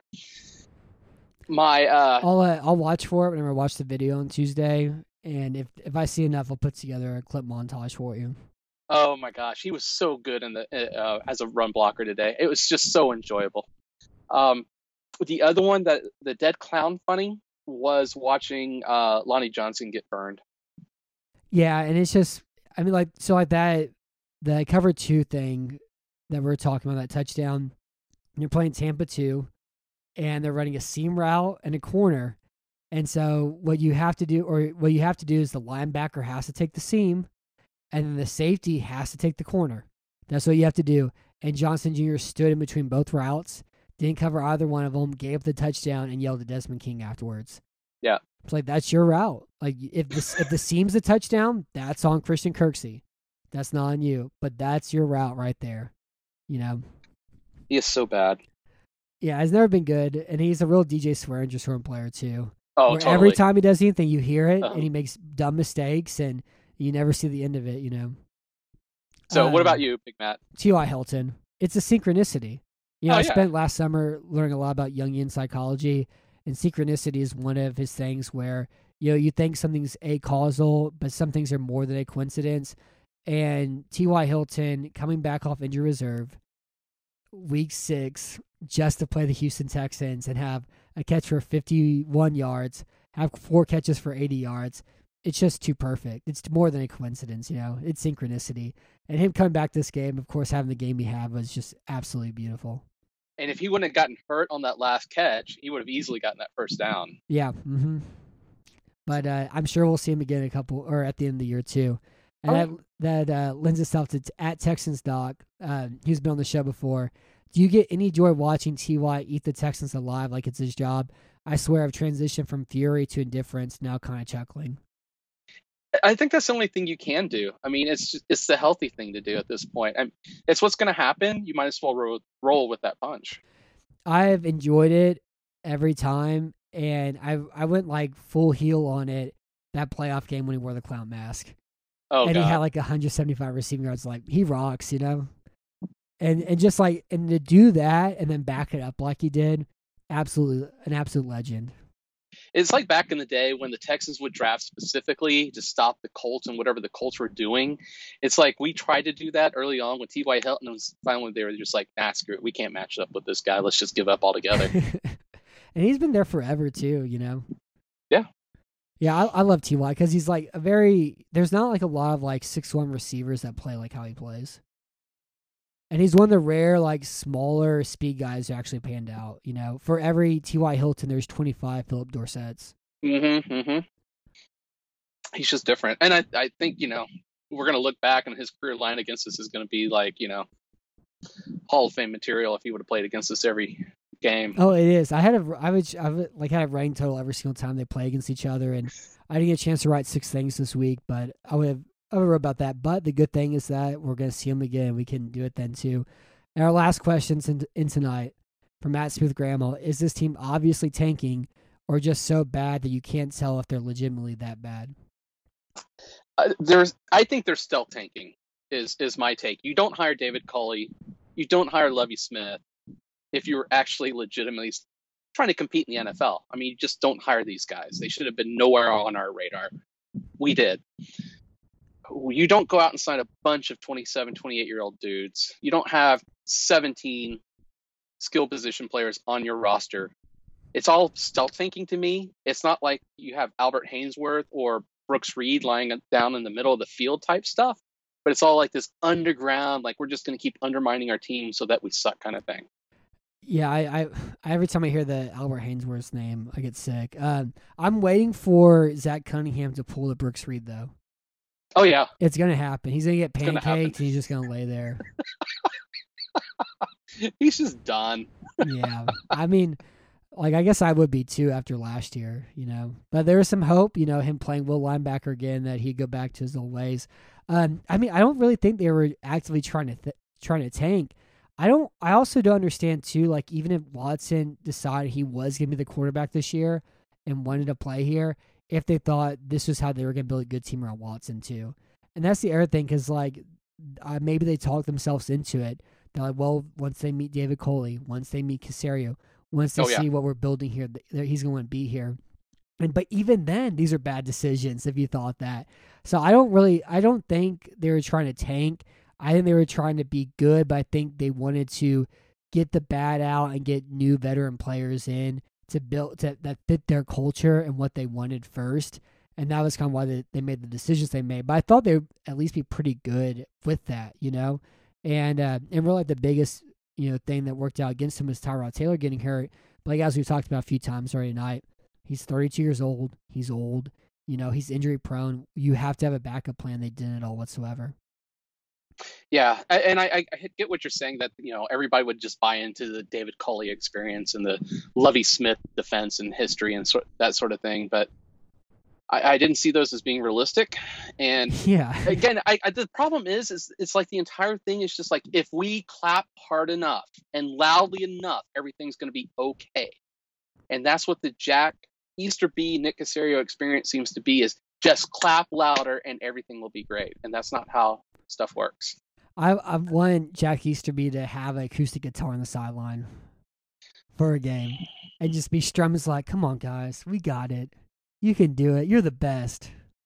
My uh, I'll uh, I'll watch for it whenever I watch the video on Tuesday, and if if I see enough, I'll put together a clip montage for you. oh my gosh, he was so good in the uh, as a run blocker today. It was just so enjoyable. Um, the other one that the dead clown funny was watching uh, Lonnie Johnson get burned. Yeah, and it's just, I mean, like so like that the cover two thing that we we're talking about, that touchdown. You're playing Tampa two, and they're running a seam route and a corner. And so what you have to do, or what you have to do, is the linebacker has to take the seam, and then the safety has to take the corner. That's what you have to do. And Johnson Junior stood in between both routes, didn't cover either one of them, gave up the touchdown, and yelled at Desmond King afterwards. Yeah. It's like, that's your route. Like, if the, if the seam's a touchdown, that's on Christian Kirksey. That's not on you. But that's your route right there. You know? He is so bad. Yeah, it's never been good. And he's a real D J Swearinger sort of player, too. Oh, Where totally. every time he does anything, you hear it, Uh-huh. and he makes dumb mistakes, and you never see the end of it, you know? So what Um, about you, Big Matt? T Y. Hilton. It's a synchronicity. You know, Oh, I yeah. spent last summer learning a lot about Jungian psychology, and synchronicity is one of his things where, you know, you think something's a causal, but some things are more than a coincidence. And T Y. Hilton coming back off injury reserve, week six, just to play the Houston Texans and have a catch for fifty-one yards, have four catches for eighty yards. It's just too perfect. It's more than a coincidence, you know. It's synchronicity. And him coming back this game, of course, having the game he had was just absolutely beautiful. And if he wouldn't have gotten hurt on that last catch, he would have easily gotten that first down. Yeah. Mm-hmm. But uh, I'm sure we'll see him again a couple, or at the end of the year too. And Oh. that that uh, lends itself to t- at Texans Doc, uh, who's been on the show before. Do you get any joy watching T Y eat the Texans alive like it's his job? I swear I've transitioned from fury to indifference, now kind of chuckling. I think that's the only thing you can do. I mean, it's just, it's the healthy thing to do at this point. And it's what's going to happen. You might as well roll, roll with that punch. I've enjoyed it every time, and I I went like full heel on it that playoff game when he wore the clown mask. Oh, and God. he had like one hundred seventy-five receiving yards. Like, he rocks, you know? And and just like, and to do that and then back it up like he did, absolutely, an absolute legend. It's like back in the day when the Texans would draft specifically to stop the Colts and whatever the Colts were doing. It's like we tried to do that early on with T Y. Hilton. And finally, they were just like, nah, screw it. We can't match up with this guy. Let's just give up altogether. And he's been there forever, too, you know? Yeah. Yeah, I, I love T Y because he's like a very, there's not like a lot of like six one receivers that play like how he plays. And he's one of the rare, like, smaller speed guys who actually panned out, you know? For every T Y. Hilton, there's twenty-five Philip Dorsetts. Mm-hmm, mm-hmm. He's just different. And I, I think, you know, we're going to look back and his career line against us is going to be like, you know, Hall of Fame material if he would have played against us every game. Oh, it is. I had a, I would, I would like had a rank total every single time they play against each other, and I didn't get a chance to write six things this week, but I would have, I would have wrote about that. But the good thing is that we're going to see him again. We can do it then too. And our last questions in, in tonight from Matt Smooth Grandma: is this team obviously tanking, or just so bad that you can't tell if they're legitimately that bad? Uh, there's, I think they're stealth tanking. Is is my take. You don't hire David Culley, you don't hire Lovie Smith if you're actually legitimately trying to compete in the N F L. I mean, you just don't hire these guys. They should have been nowhere on our radar. We did. You don't go out and sign a bunch of twenty-seven, twenty-eight-year-old dudes. You don't have seventeen skill position players on your roster. It's all stealth thinking to me. It's not like you have Albert Hainsworth or Brooks Reed lying down in the middle of the field type stuff, but it's all like this underground, like we're just going to keep undermining our team so that we suck kind of thing. Yeah, I, I, every time I hear the Albert Hainsworth's name, I get sick. Um, I'm waiting for Zach Cunningham to pull the Brooks Reed, though. Oh, yeah. It's going to happen. He's going to get It's gonna pancaked, happen. and he's just going to lay there. He's just done. Yeah. I mean, like, I guess I would be, too, after last year, you know. But there is some hope, you know, him playing will linebacker again, that he'd go back to his old ways. Um, I mean, I don't really think they were actively trying to th- trying to tank. I don't. I also don't understand too. Like, even if Watson decided he was going to be the quarterback this year and wanted to play here, if they thought this was how they were going to build a good team around Watson too, and that's the other thing, because like uh, maybe they talked themselves into it. They're like, well, once they meet David Culley, once they meet Caserio, once they Oh, yeah. see what we're building here, th- he's going to be here. And but even then, these are bad decisions if you thought that. So I don't really, I don't think they were trying to tank. I think they were trying to be good, but I think they wanted to get the bad out and get new veteran players in to build to, that fit their culture and what they wanted first. And that was kind of why they, they made the decisions they made. But I thought they would at least be pretty good with that, you know. And uh, and really, like the biggest you know thing that worked out against him was Tyrod Taylor getting hurt. But like as we've talked about a few times already tonight, he's thirty-two years old. He's old. You know, he's injury prone. You have to have a backup plan. They didn't at all whatsoever. Yeah, I- and I, I get what you're saying, that you know everybody would just buy into the David Culley experience and the Lovie Smith defense and history and sort that sort of thing, but I, I didn't see those as being realistic. And Yeah. again, I, I the problem is, is it's like the entire thing is just like if we clap hard enough and loudly enough, everything's going to be okay. And that's what the Jack Easterby, Nick Caserio experience seems to be: is just clap louder and everything will be great. And that's not how stuff works. I I want Jack Easterby to have an acoustic guitar on the sideline for a game and just be strumming like, "Come on, guys, we got it. You can do it. You're the best."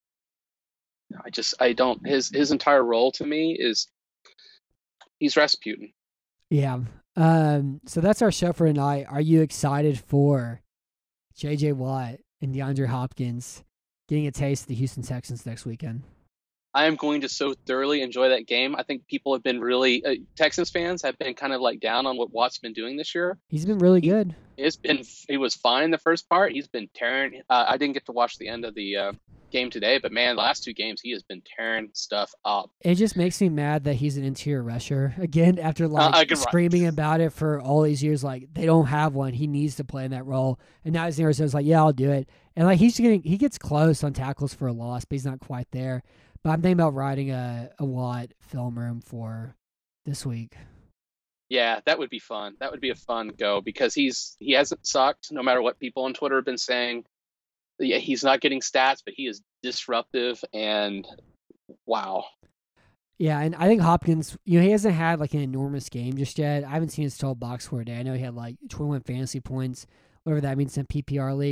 I just I don't his his entire role to me is he's Rasputin. Yeah. Um. So that's our show for tonight. Are you excited for J J Watt and DeAndre Hopkins getting a taste of the Houston Texans next weekend? I am going to so thoroughly enjoy that game. I think people have been really uh, Texans fans have been kind of like down on what Watt's been doing this year. He's been really good. It's been he was fine in the first part. He's been tearing. Uh, I didn't get to watch the end of the uh, game today, but man, the last two games he has been tearing stuff up. It just makes me mad that he's an interior rusher again after like Uh, I can- screaming about it for all these years. Like they don't have one. He needs to play in that role, and now he's in Arizona's like, yeah, I'll do it. And like he's getting, he gets close on tackles for a loss, but he's not quite there. But I'm thinking about writing a a Watt film room for this week. Yeah, that would be fun. That would be a fun go because he's he hasn't sucked no matter what people on Twitter have been saying. Yeah, he's not getting stats, but he is disruptive and wow. Yeah, and I think Hopkins, you know, he hasn't had like an enormous game just yet. I haven't seen his total box score today. I know he had like twenty-one fantasy points, whatever that means in P P R league.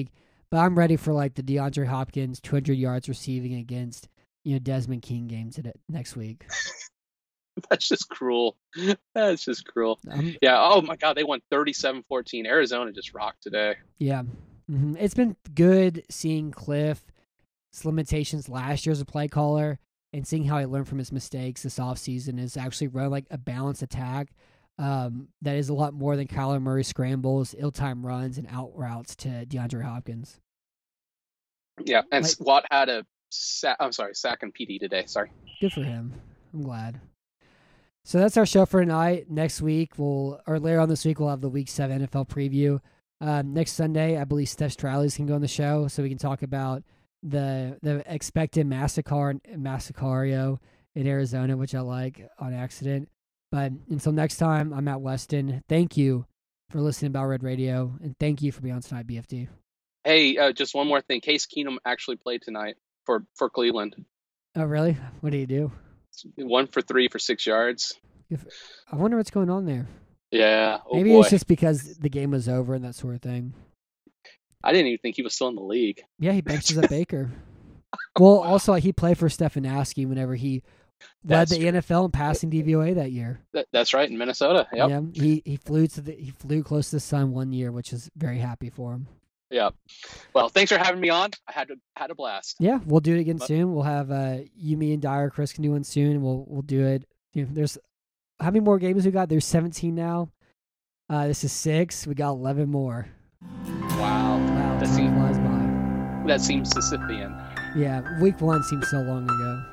But I'm ready for like the DeAndre Hopkins two hundred yards receiving against, you know, Desmond King game today, next week. That's just cruel. That's just cruel. Um, yeah. Oh my God, they won thirty-seven fourteen. Arizona just rocked today. Yeah. Mm-hmm. It's been good seeing Cliff's limitations last year as a play caller and seeing how he learned from his mistakes this offseason is actually run like a balanced attack um, that is a lot more than Kyler Murray scrambles, ill-timed runs, and out routes to DeAndre Hopkins. Yeah, and Like- Watt had a sack. I'm sorry, sack and P D today. Sorry. Good for him. I'm glad. So that's our show for tonight. Next week, we'll or later on this week, we'll have the Week Seven N F L preview. Um, next Sunday, I believe Steph Straley's can go on the show, so we can talk about the the expected massacre massacrio in Arizona, which I like on accident. But until next time, I'm Matt Weston. Thank you for listening to About Red Radio, and thank you for being on tonight, B F D. Hey, uh, just one more thing. Case Keenum actually played tonight for, for Cleveland. Oh, really? What did he do? One for three for six yards. If, I wonder what's going on there. Yeah. Oh Maybe boy. it's just because the game was over and that sort of thing. I didn't even think he was still in the league. Yeah, he benches up Baker. Well, also like, he played for Stefanski whenever he led That's the true. N F L in passing D V O A that year. That, that's right, in Minnesota. Yep. Yeah, he he flew to the he flew close to the sun one year, which is very happy for him. Yeah. Well, thanks for having me on. I had to, had a blast. Yeah, we'll do it again But- soon. We'll have uh, you, me, and Dyer. Chris can do one soon. And we'll we'll do it. You know, there's how many more games we got? There's seventeen now. Uh, this is six. We got eleven more. Wow. Wow, That time seems, flies by. that seems Sisyphean. Yeah, week one seems so long ago.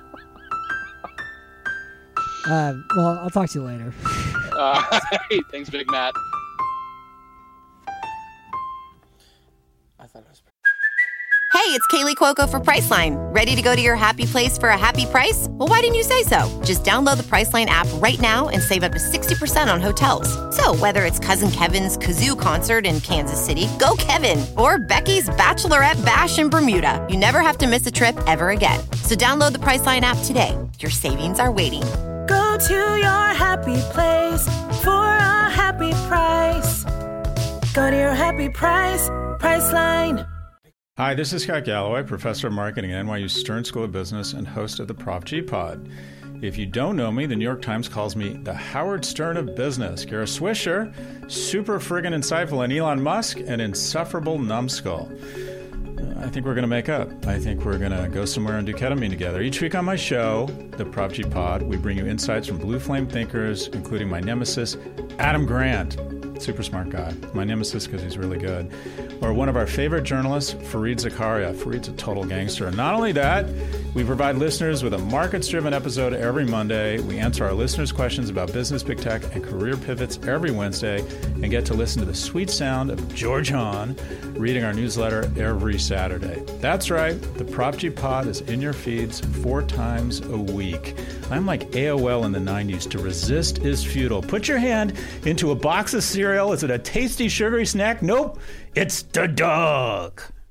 Uh, well, I'll talk to you later. Uh, hey, thanks, Big Matt. I thought it was. Hey, it's Kaylee Cuoco for Priceline. Ready to go to your happy place for a happy price? Well, why didn't you say so? Just download the Priceline app right now and save up to sixty percent on hotels. So whether it's Cousin Kevin's Kazoo Concert in Kansas City, go Kevin, or Becky's Bachelorette Bash in Bermuda, you never have to miss a trip ever again. So download the Priceline app today. Your savings are waiting. Go to your happy place for a happy price. Go to your happy price, Priceline. Hi, this is Scott Galloway, professor of marketing at N Y U Stern School of Business and host of the Prof G Pod. If you don't know me, the New York Times calls me the Howard Stern of business. Kara Swisher, super friggin' insightful, and Elon Musk, an insufferable numbskull. I think we're going to make up. I think we're going to go somewhere and do ketamine together. Each week on my show, the Prof G Pod, we bring you insights from blue flame thinkers, including my nemesis, Adam Grant. Super smart guy. My nemesis because he's really good. Or one of our favorite journalists, Fareed Zakaria. Fareed's a total gangster. And not only that, we provide listeners with a markets-driven episode every Monday. We answer our listeners' questions about business, big tech, and career pivots every Wednesday, and get to listen to the sweet sound of George Hahn reading our newsletter every Saturday. That's right. The Prop G Pod is in your feeds four times a week. I'm like A O L in the nineties. To resist is futile. Put your hand into a box of cereal. Is it a tasty, sugary snack? Nope. It's the dog.